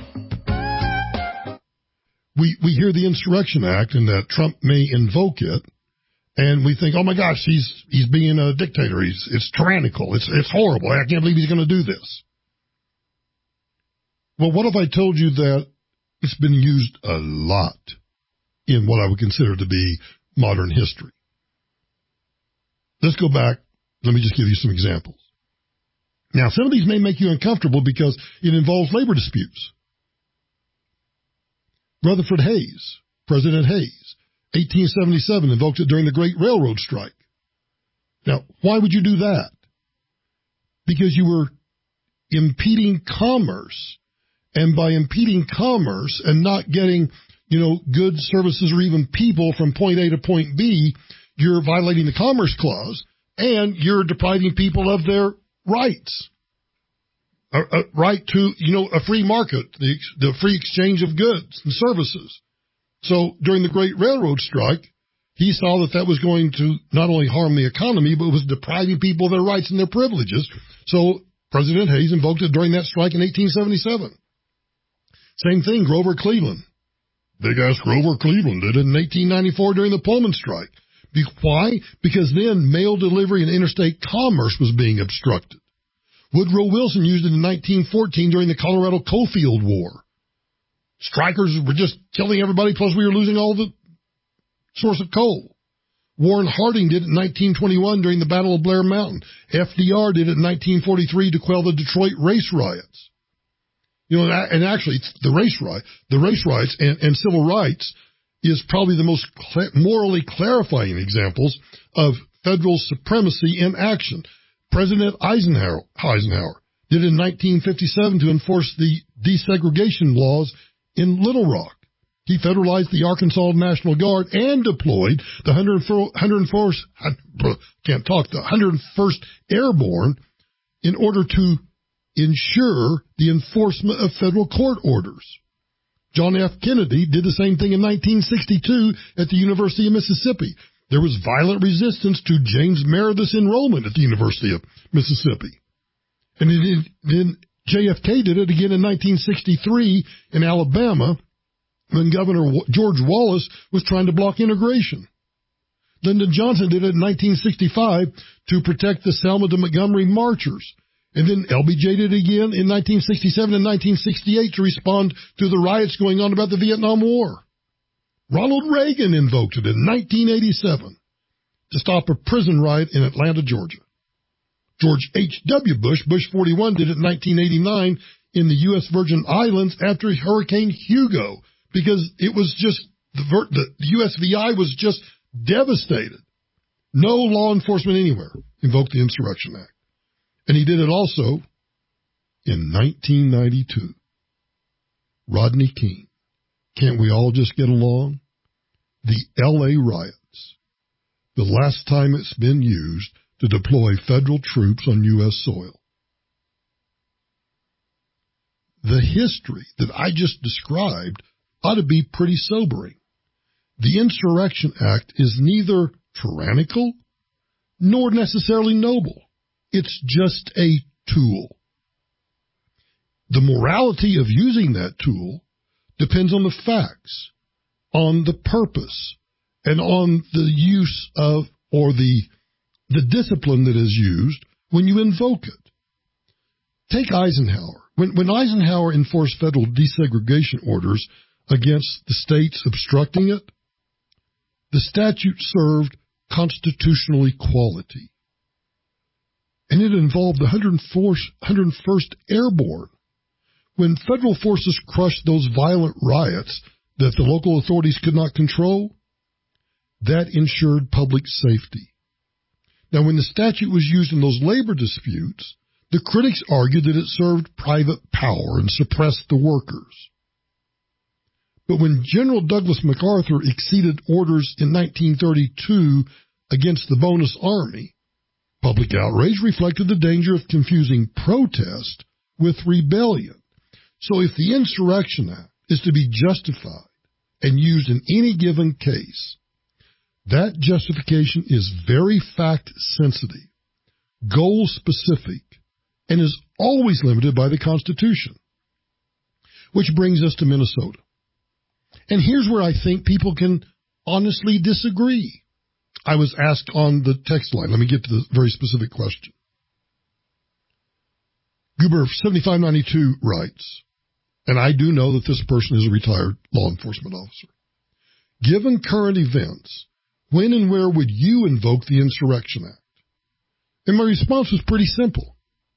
We hear the Insurrection Act and that Trump may invoke it, and we think, oh my gosh, he's being a dictator. It's tyrannical. It's horrible. I can't believe he's going to do this. Well, what if I told you that it's been used a lot in what I would consider to be modern history. Let's go back. Let me just give you some examples. Now, some of these may make you uncomfortable because it involves labor disputes. Rutherford Hayes, President Hayes, 1877, invoked it during the Great Railroad Strike. Now, why would you do that? Because you were impeding commerce. And by impeding commerce and not getting, goods, services, or even people from point A to point B, you're violating the Commerce Clause and you're depriving people of their rights. A right to, a free market, the free exchange of goods and services. So during the Great Railroad Strike, he saw that was going to not only harm the economy, but was depriving people of their rights and their privileges. So President Hayes invoked it during that strike in 1877. Same thing, Grover Cleveland. Big-ass Grover Cleveland did it in 1894 during the Pullman strike. Why? Because then mail delivery and interstate commerce was being obstructed. Woodrow Wilson used it in 1914 during the Colorado Coalfield War. Strikers were just killing everybody, plus we were losing all the source of coal. Warren Harding did it in 1921 during the Battle of Blair Mountain. FDR did it in 1943 to quell the Detroit race riots. And actually, the race riots and civil rights is probably the most morally clarifying examples of federal supremacy in action. President Eisenhower did it in 1957 to enforce the desegregation laws in Little Rock. He federalized the Arkansas National Guard and deployed the 101st Airborne in order to ensure the enforcement of federal court orders. John F. Kennedy did the same thing in 1962 at the University of Mississippi. There was violent resistance to James Meredith's enrollment at the University of Mississippi. And then JFK did it again in 1963 in Alabama when Governor George Wallace was trying to block integration. Lyndon Johnson did it in 1965 to protect the Selma to Montgomery marchers. And then LBJ did it again in 1967 and 1968 to respond to the riots going on about the Vietnam War. Ronald Reagan invoked it in 1987 to stop a prison riot in Atlanta, Georgia. George H.W. Bush, Bush 41, did it in 1989 in the U.S. Virgin Islands after Hurricane Hugo because it was just, the USVI was just devastated. No law enforcement anywhere invoked the Insurrection Act. And he did it also in 1992. Rodney King. Can't we all just get along? The L.A. riots. The last time it's been used to deploy federal troops on U.S. soil. The history that I just described ought to be pretty sobering. The Insurrection Act is neither tyrannical nor necessarily noble. It's just a tool. The morality of using that tool depends on the facts, on the purpose, and on the use of, or the discipline that is used when you invoke it. Take Eisenhower. When Eisenhower enforced federal desegregation orders against the states obstructing it, the statute served constitutional equality. And it involved the 101st Airborne. When federal forces crushed those violent riots that the local authorities could not control, that ensured public safety. Now, when the statute was used in those labor disputes, the critics argued that it served private power and suppressed the workers. But when General Douglas MacArthur exceeded orders in 1932 against the Bonus Army, public outrage reflected the danger of confusing protest with rebellion. So if the Insurrection Act is to be justified and used in any given case, that justification is very fact-sensitive, goal-specific, and is always limited by the Constitution. Which brings us to Minnesota. And here's where I think people can honestly disagree. I was asked on the text line. Let me get to the very specific question. Goober 7592 writes, and I do know that this person is a retired law enforcement officer. given current events, when and where would you invoke the Insurrection Act? And my response was pretty simple.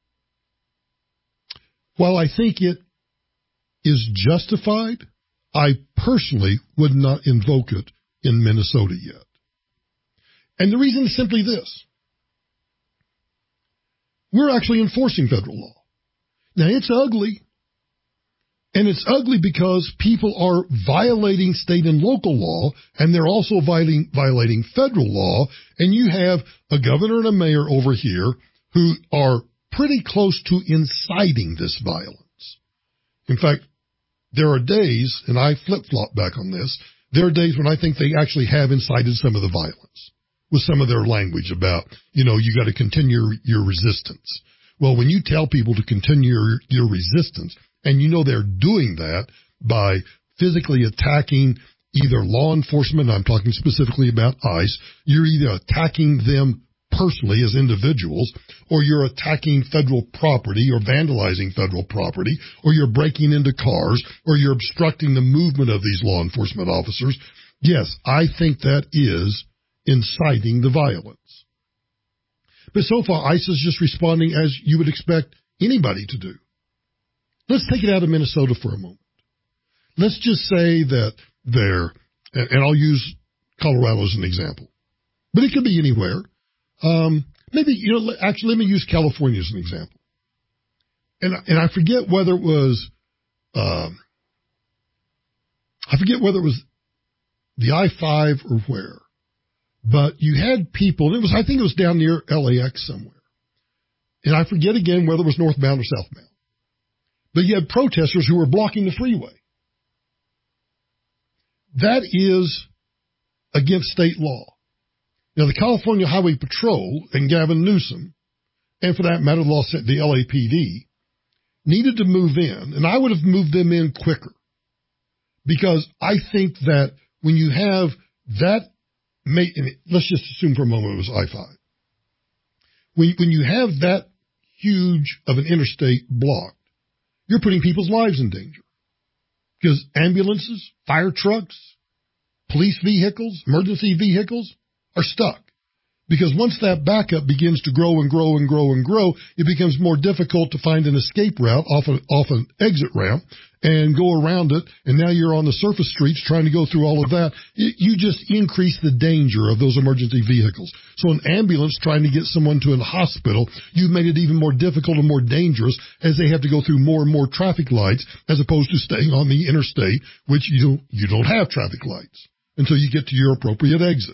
While I think it is justified, I personally would not invoke it in Minnesota yet. And the reason is simply this. We're actually enforcing federal law. Now, it's ugly. And it's ugly because people are violating state and local law, and they're also violating federal law. And you have a governor and a mayor over here who are pretty close to inciting this violence. In fact, there are days, and I flip-flop back on this, there are days when I think they actually have incited some of the violence with some of their language about, you got to continue your resistance. Well, when you tell people to continue your resistance, and they're doing that by physically attacking either law enforcement, I'm talking specifically about ICE, you're either attacking them personally as individuals, or you're attacking federal property or vandalizing federal property, or you're breaking into cars, or you're obstructing the movement of these law enforcement officers. Yes, I think that is inciting the violence. But so far, ICE is just responding as you would expect anybody to do. Let's take it out of Minnesota for a moment. Let's just say that and I'll use Colorado as an example, but it could be anywhere. Maybe, let me use California as an example. And I forget whether it was, the I-5 or where, but you had people, and I think it was down near LAX somewhere. And I forget again whether it was northbound or southbound. But you had protesters who were blocking the freeway. That is against state law. Now, the California Highway Patrol and Gavin Newsom, and for that matter, the LAPD, needed to move in, and I would have moved them in quicker. Because I think that when you have that, let's just assume for a moment it was I-5. When you have that huge of an interstate blocked, you're putting people's lives in danger. Because ambulances, fire trucks, police vehicles, emergency vehicles are stuck. Because once that backup begins to grow and grow and grow and grow, it becomes more difficult to find an escape route off an exit ramp and go around it. And now you're on the surface streets trying to go through all of that. You just increase the danger of those emergency vehicles. So an ambulance trying to get someone to a hospital, you've made it even more difficult and more dangerous as they have to go through more and more traffic lights as opposed to staying on the interstate, which you don't have traffic lights until you get to your appropriate exit.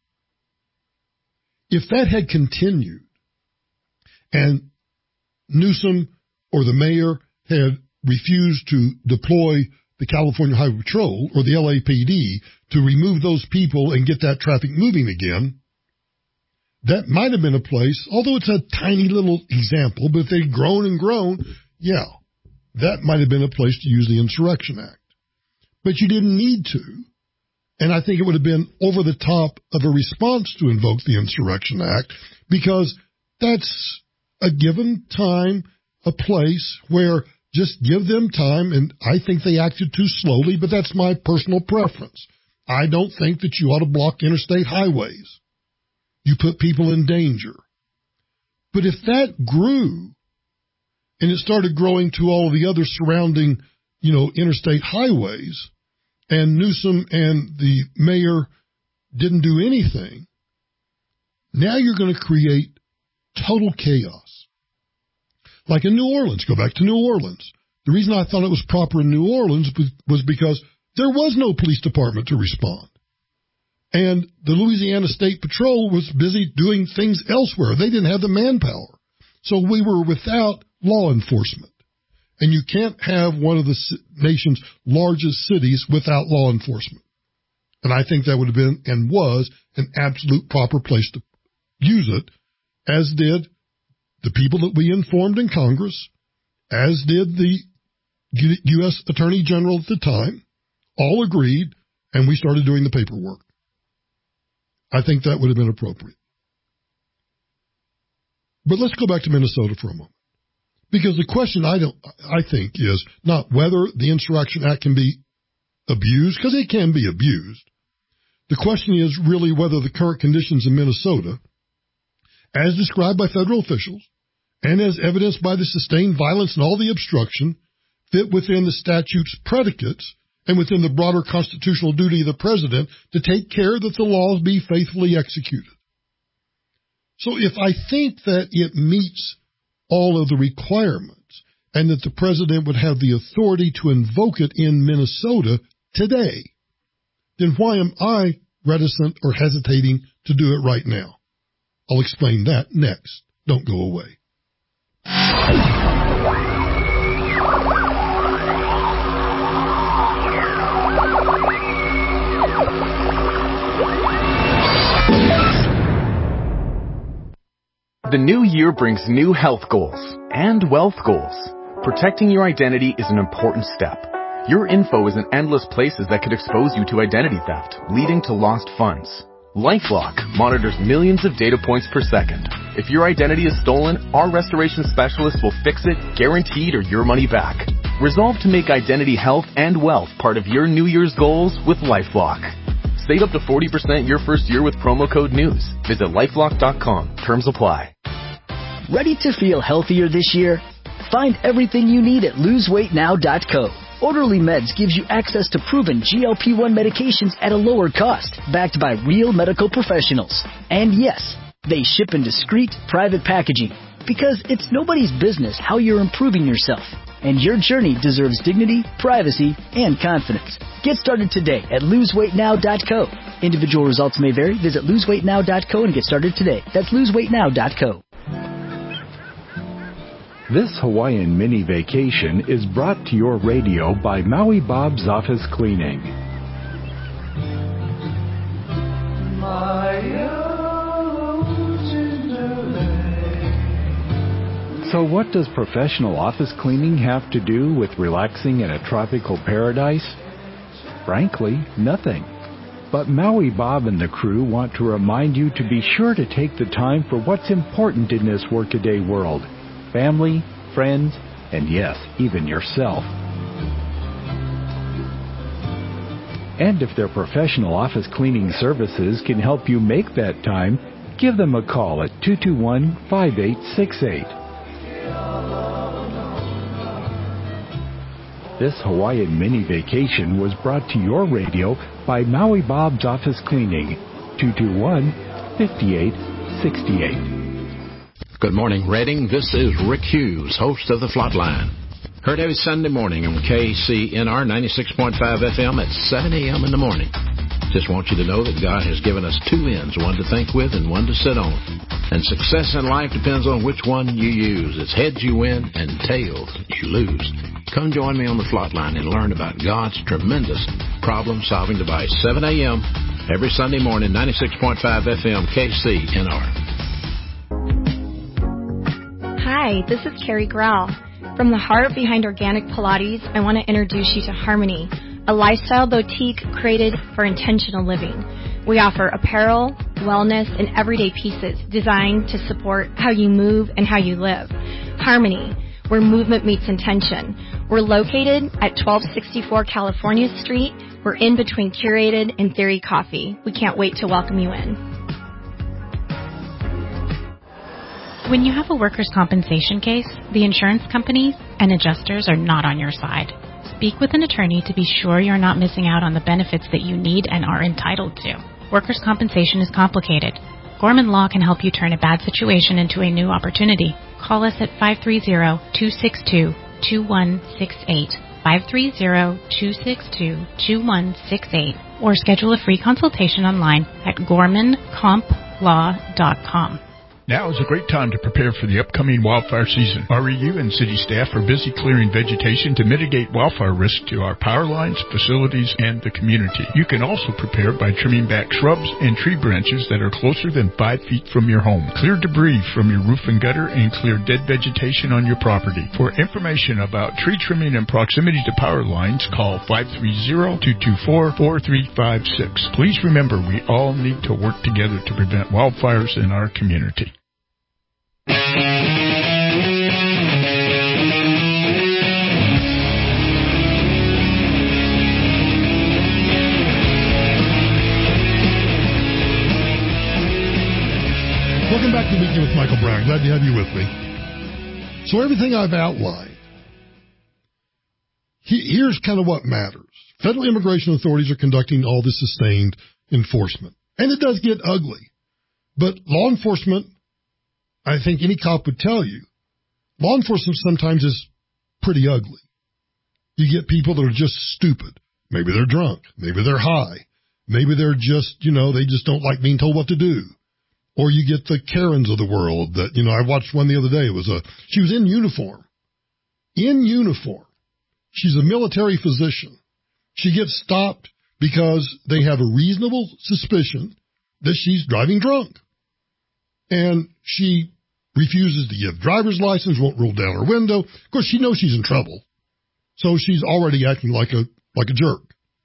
If that had continued and Newsom or the mayor had refused to deploy the California Highway Patrol or the LAPD to remove those people and get that traffic moving again, that might have been a place, although it's a tiny little example, but if they'd grown and grown, yeah, that might have been a place to use the Insurrection Act. But you didn't need to. And I think it would have been over the top of a response to invoke the Insurrection Act because that's a given time, a place where just give them time. And I think they acted too slowly, but that's my personal preference. I don't think that you ought to block interstate highways. You put people in danger. But if that grew and it started growing to all of the other surrounding, interstate highways, and Newsom and the mayor didn't do anything, now you're going to create total chaos. Like in New Orleans, go back to New Orleans. The reason I thought it was proper in New Orleans was because there was no police department to respond. And the Louisiana State Patrol was busy doing things elsewhere. They didn't have the manpower. So we were without law enforcement. And you can't have one of the nation's largest cities without law enforcement. And I think that would have been and was an absolute proper place to use it, as did the people that we informed in Congress, as did the U.S. Attorney General at the time, all agreed, and we started doing the paperwork. I think that would have been appropriate. But let's go back to Minnesota for a moment. Because the question I think is not whether the Insurrection Act can be abused, because it can be abused, The question is really whether the current conditions in Minnesota, as described by federal officials, and as evidenced by the sustained violence and all the obstruction, fit within the statute's predicates and within the broader constitutional duty of the president to take care that the laws be faithfully executed. So if I think that it meets all of the requirements and that the president would have the authority to invoke it in Minnesota today, then why am I reticent or hesitating to do it right now? I'll explain that next. Don't go away. The new year brings new health goals and wealth goals. Protecting your identity is an important step. Your info is in endless places that could expose you to identity theft, leading to lost funds. LifeLock monitors millions of data points per second. If your identity is stolen, our restoration specialist will fix it, guaranteed, or your money back. Resolve to make identity health and wealth part of your New Year's goals with LifeLock. Save up to 40% your first year with promo code NEWS. Visit LifeLock.com. Terms apply. Ready to feel healthier this year? Find everything you need at LoseWeightNow.co. Orderly Meds gives you access to proven GLP-1 medications at a lower cost, backed by real medical professionals. And yes, they ship in discreet, private packaging, because it's nobody's business how you're improving yourself. And your journey deserves dignity, privacy, and confidence. Get started today at LoseWeightNow.co. Individual results may vary. Visit LoseWeightNow.co and get started today. That's LoseWeightNow.co. This Hawaiian mini vacation is brought to your radio by Maui Bob's Office Cleaning. So what does professional office cleaning have to do with relaxing in a tropical paradise? Frankly, nothing. But Maui Bob and the crew want to remind you to be sure to take the time for what's important in this workaday world. Family, friends, and yes, even yourself. And if their professional office cleaning services can help you make that time, give them a call at 221-5868. This Hawaiian mini vacation was brought to your radio by Maui Bob's Office Cleaning, 221-5868. Good morning, Redding. This is Rick Hughes, host of The Flatline. Heard every Sunday morning on KCNR 96.5 FM at 7 a.m. in the morning. Just want you to know that God has given us two ends, one to think with and one to sit on. And success in life depends on which one you use. It's heads you win and tails you lose. Come join me on The Flatline and learn about God's tremendous problem-solving device. 7 a.m. every Sunday morning, 96.5 FM, KCNR. Hi, this is Carrie Grau. From the heart behind Organic Pilates, I want to introduce you to Harmony, a lifestyle boutique created for intentional living. We offer apparel, wellness, and everyday pieces designed to support how you move and how you live. Harmony, where movement meets intention. We're located at 1264 California Street. We're in between Curated and Theory Coffee. We can't wait to welcome you in. When you have a workers' compensation case, the insurance companies and adjusters are not on your side. Speak with an attorney to be sure you're not missing out on the benefits that you need and are entitled to. Workers' compensation is complicated. Gorman Law can help you turn a bad situation into a new opportunity. Call us at 530-262-2168, 530-262-2168, or schedule a free consultation online at gormancomplaw.com. Now is a great time to prepare for the upcoming wildfire season. REU and city staff are busy clearing vegetation to mitigate wildfire risk to our power lines, facilities, and the community. You can also prepare by trimming back shrubs and tree branches that are closer than 5 feet from your home. Clear debris from your roof and gutter and clear dead vegetation on your property. For information about tree trimming and proximity to power lines, call 530-224-4356. Please remember, we all need to work together to prevent wildfires in our community. Welcome back to Weekend with Michael Brown. Glad to have you with me. So everything I've outlined, here's kind of what matters. Federal immigration authorities are conducting all this sustained enforcement. And it does get ugly. But law enforcement, I think any cop would tell you, law enforcement sometimes is pretty ugly. You get people that are just stupid. Maybe they're drunk. Maybe they're high. Maybe they're just, they just don't like being told what to do. Or you get the Karens of the world that, I watched one the other day. She was in uniform. In uniform. She's a military physician. She gets stopped because they have a reasonable suspicion that she's driving drunk. And she refuses to give driver's license, won't roll down her window. Of course, she knows she's in trouble. So she's already acting like a jerk.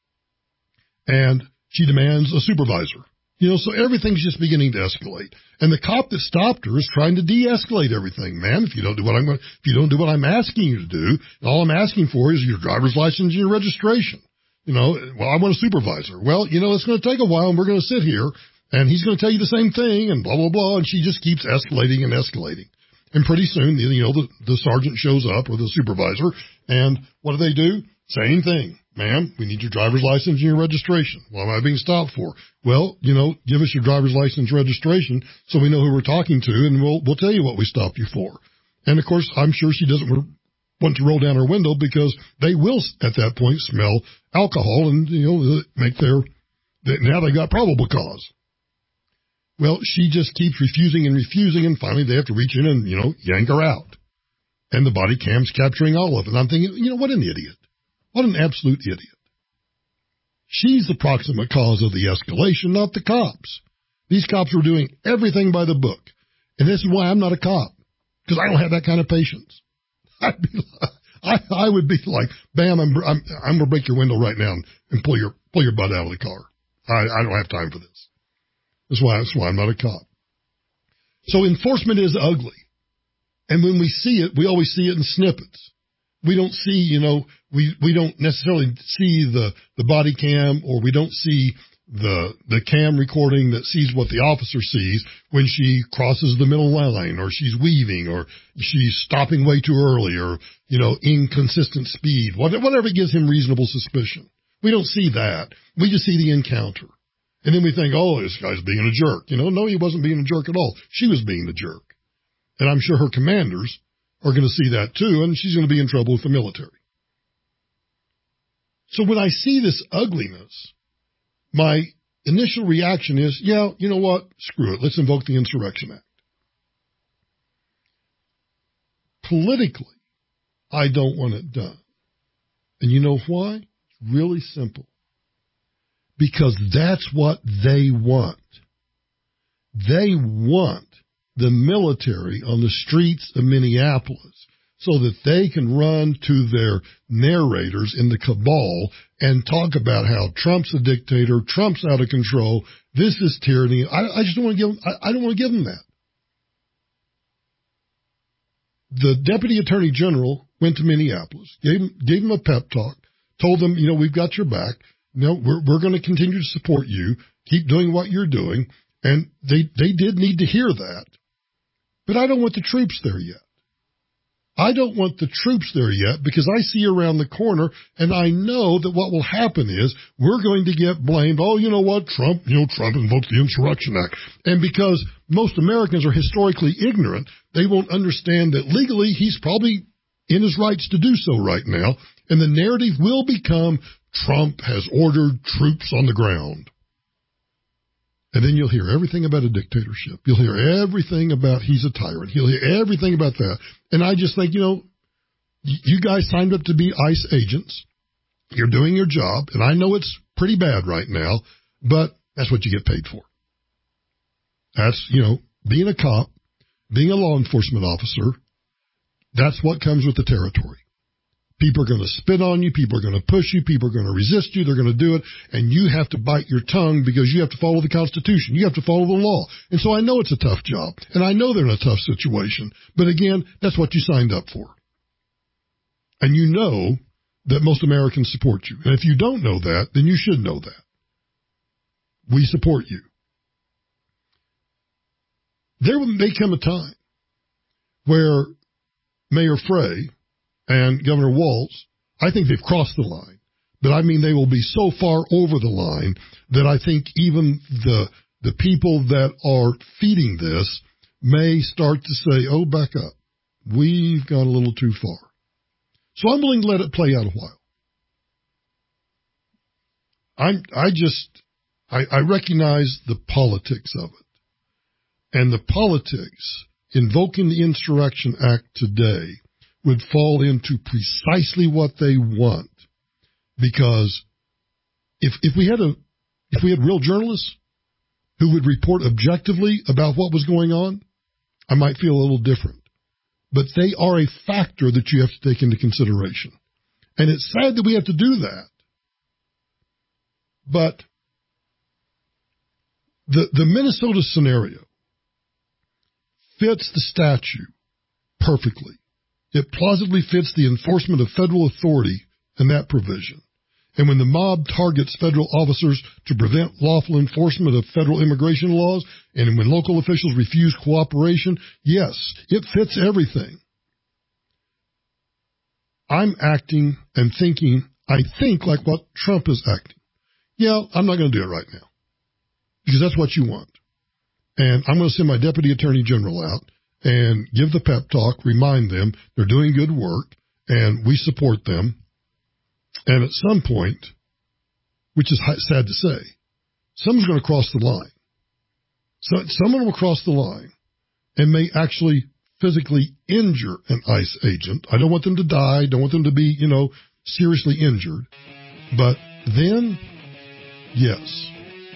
And she demands a supervisor. So everything's just beginning to escalate. And the cop that stopped her is trying to de-escalate everything. Man, if you don't do what I'm asking you to do, all I'm asking for is your driver's license and your registration. Well, I want a supervisor. Well, it's going to take a while and we're going to sit here and he's going to tell you the same thing and blah, blah, blah. And she just keeps escalating and escalating. And pretty soon, the sergeant shows up or the supervisor. And what do? Same thing. Ma'am, we need your driver's license and your registration. What am I being stopped for? Well, give us your driver's license registration so we know who we're talking to, and we'll tell you what we stopped you for. And, of course, I'm sure she doesn't want to roll down her window because they will, at that point, smell alcohol and, now they got probable cause. Well, she just keeps refusing, and finally they have to reach in and, yank her out. And the body cam's capturing all of it. And I'm thinking, what an idiot. What an absolute idiot. She's the proximate cause of the escalation, not the cops. These cops were doing everything by the book. And this is why I'm not a cop, because I don't have that kind of patience. I would be like, bam, I'm going to break your window right now and pull your butt out of the car. I don't have time for this. That's why I'm not a cop. So enforcement is ugly. And when we see it, we always see it in snippets. We don't see, we don't necessarily see the body cam, or we don't see the cam recording that sees what the officer sees when she crosses the middle line, or she's weaving, or she's stopping way too early, or, inconsistent speed, whatever gives him reasonable suspicion. We don't see that. We just see the encounter. And then we think, oh, this guy's being a jerk. No, he wasn't being a jerk at all. She was being the jerk. And I'm sure her commanders are going to see that too, and she's going to be in trouble with the military. So when I see this ugliness, my initial reaction is, yeah, you know what? Screw it. Let's invoke the Insurrection Act. Politically, I don't want it done. And you know why? It's really simple. Because that's what they want. They want the military on the streets of Minneapolis so that they can run to their narrators in the cabal and talk about how Trump's a dictator, Trump's out of control, this is tyranny. I just don't want to give them, I don't want to give them that. The Deputy Attorney General went to Minneapolis, gave them a pep talk, told them, we've got your back. We're going to continue to support you. Keep doing what you're doing. And they did need to hear that. But I don't want the troops there yet. I don't want the troops there yet because I see around the corner and I know that what will happen is we're going to get blamed. Oh, you know what? Trump invoked the Insurrection Act. And because most Americans are historically ignorant, they won't understand that legally he's probably in his rights to do so right now. And the narrative will become Trump has ordered troops on the ground. And then you'll hear everything about a dictatorship. You'll hear everything about he's a tyrant. You'll hear everything about that. And I just think, you guys signed up to be ICE agents. You're doing your job. And I know it's pretty bad right now, but that's what you get paid for. That's, being a cop, being a law enforcement officer, that's what comes with the territory. People are going to spit on you. People are going to push you. People are going to resist you. They're going to do it. And you have to bite your tongue because you have to follow the Constitution. You have to follow the law. And so I know it's a tough job. And I know they're in a tough situation. But again, that's what you signed up for. And you know that most Americans support you. And if you don't know that, then you should know that. We support you. there may come a time where Mayor Frey and Governor Walz, I think they've crossed the line, but I mean they will be so far over the line that I think even the people that are feeding this may start to say, oh, back up. We've gone a little too far. So I'm willing to let it play out a while. I recognize the politics of it. And the politics invoking the Insurrection Act today would fall into precisely what they want. Because if we had real journalists who would report objectively about what was going on, I might feel a little different. But they are a factor that you have to take into consideration. And it's sad that we have to do that. But the Minnesota scenario fits the statute perfectly. It plausibly fits the enforcement of federal authority in that provision. And when the mob targets federal officers to prevent lawful enforcement of federal immigration laws, and when local officials refuse cooperation, yes, it fits everything. I'm acting and thinking, I think, like what Trump is acting. Yeah, I'm not going to do it right now because that's what you want. And I'm going to send my deputy attorney general out and give the pep talk, remind them they're doing good work, and we support them. And at some point, which is sad to say, someone's going to cross the line. So someone will cross the line and may actually physically injure an ICE agent. I don't want them to die. Don't want them to be, seriously injured. But then, yes,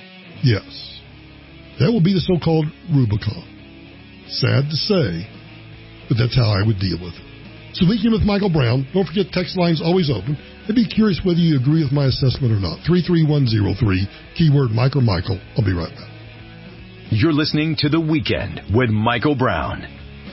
that will be the so-called Rubicon. Sad to say, but that's how I would deal with it. So Weekend with Michael Brown. Don't forget, text line's always open. I'd be curious whether you agree with my assessment or not. 33103, keyword Mike or Michael. I'll be right back. You're listening to The Weekend with Michael Brown.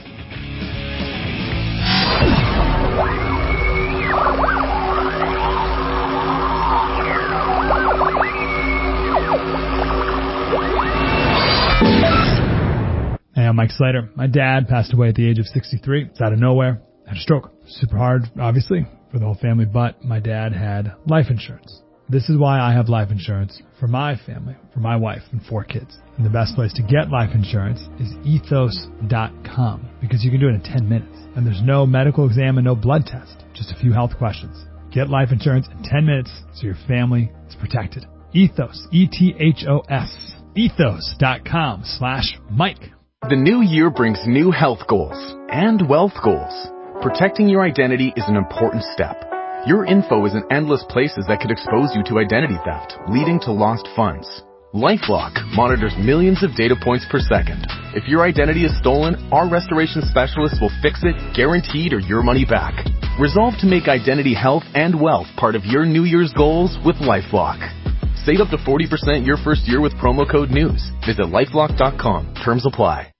Hey, I'm Mike Slater. My dad passed away at the age of 63. It's out of nowhere. Had a stroke. Super hard, obviously, for the whole family, but my dad had life insurance. This is why I have life insurance for my family, for my wife and 4 kids. And the best place to get life insurance is ethos.com because you can do it in 10 minutes. And there's no medical exam and no blood test, just a few health questions. Get life insurance in 10 minutes so your family is protected. Ethos, E-T-H-O-S, ethos.com/Mike. The new year brings new health goals and wealth goals. Protecting your identity is an important step. Your info is in endless places that could expose you to identity theft, leading to lost funds. LifeLock monitors millions of data points per second. If your identity is stolen, our restoration specialists will fix it, guaranteed, or your money back. Resolve to make identity health and wealth part of your New Year's goals with LifeLock. Save up to 40% your first year with promo code NEWS. Visit LifeLock.com. Terms apply.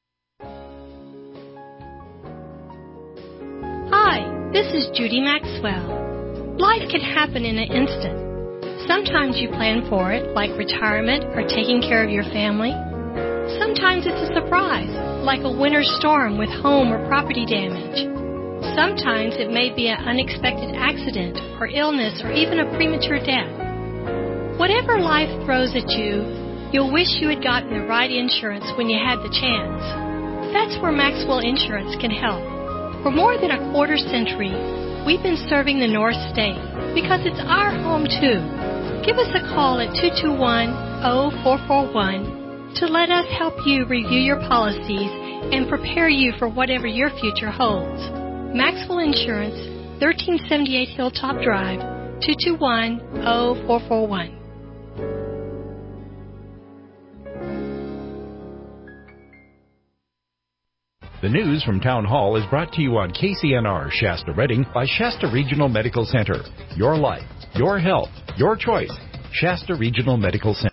Hi, this is Judy Maxwell. Life can happen in an instant. Sometimes you plan for it, like retirement or taking care of your family. Sometimes it's a surprise, like a winter storm with home or property damage. Sometimes it may be an unexpected accident or illness or even a premature death. Whatever life throws at you, you'll wish you had gotten the right insurance when you had the chance. That's where Maxwell Insurance can help. For more than a quarter century, we've been serving the North State because it's our home too. Give us a call at 221-0441 to let us help you review your policies and prepare you for whatever your future holds. Maxwell Insurance, 1378 Hilltop Drive, 221-0441. The news from Town Hall is brought to you on KCNR Shasta Redding by Shasta Regional Medical Center. Your life, your health, your choice. Shasta Regional Medical Center.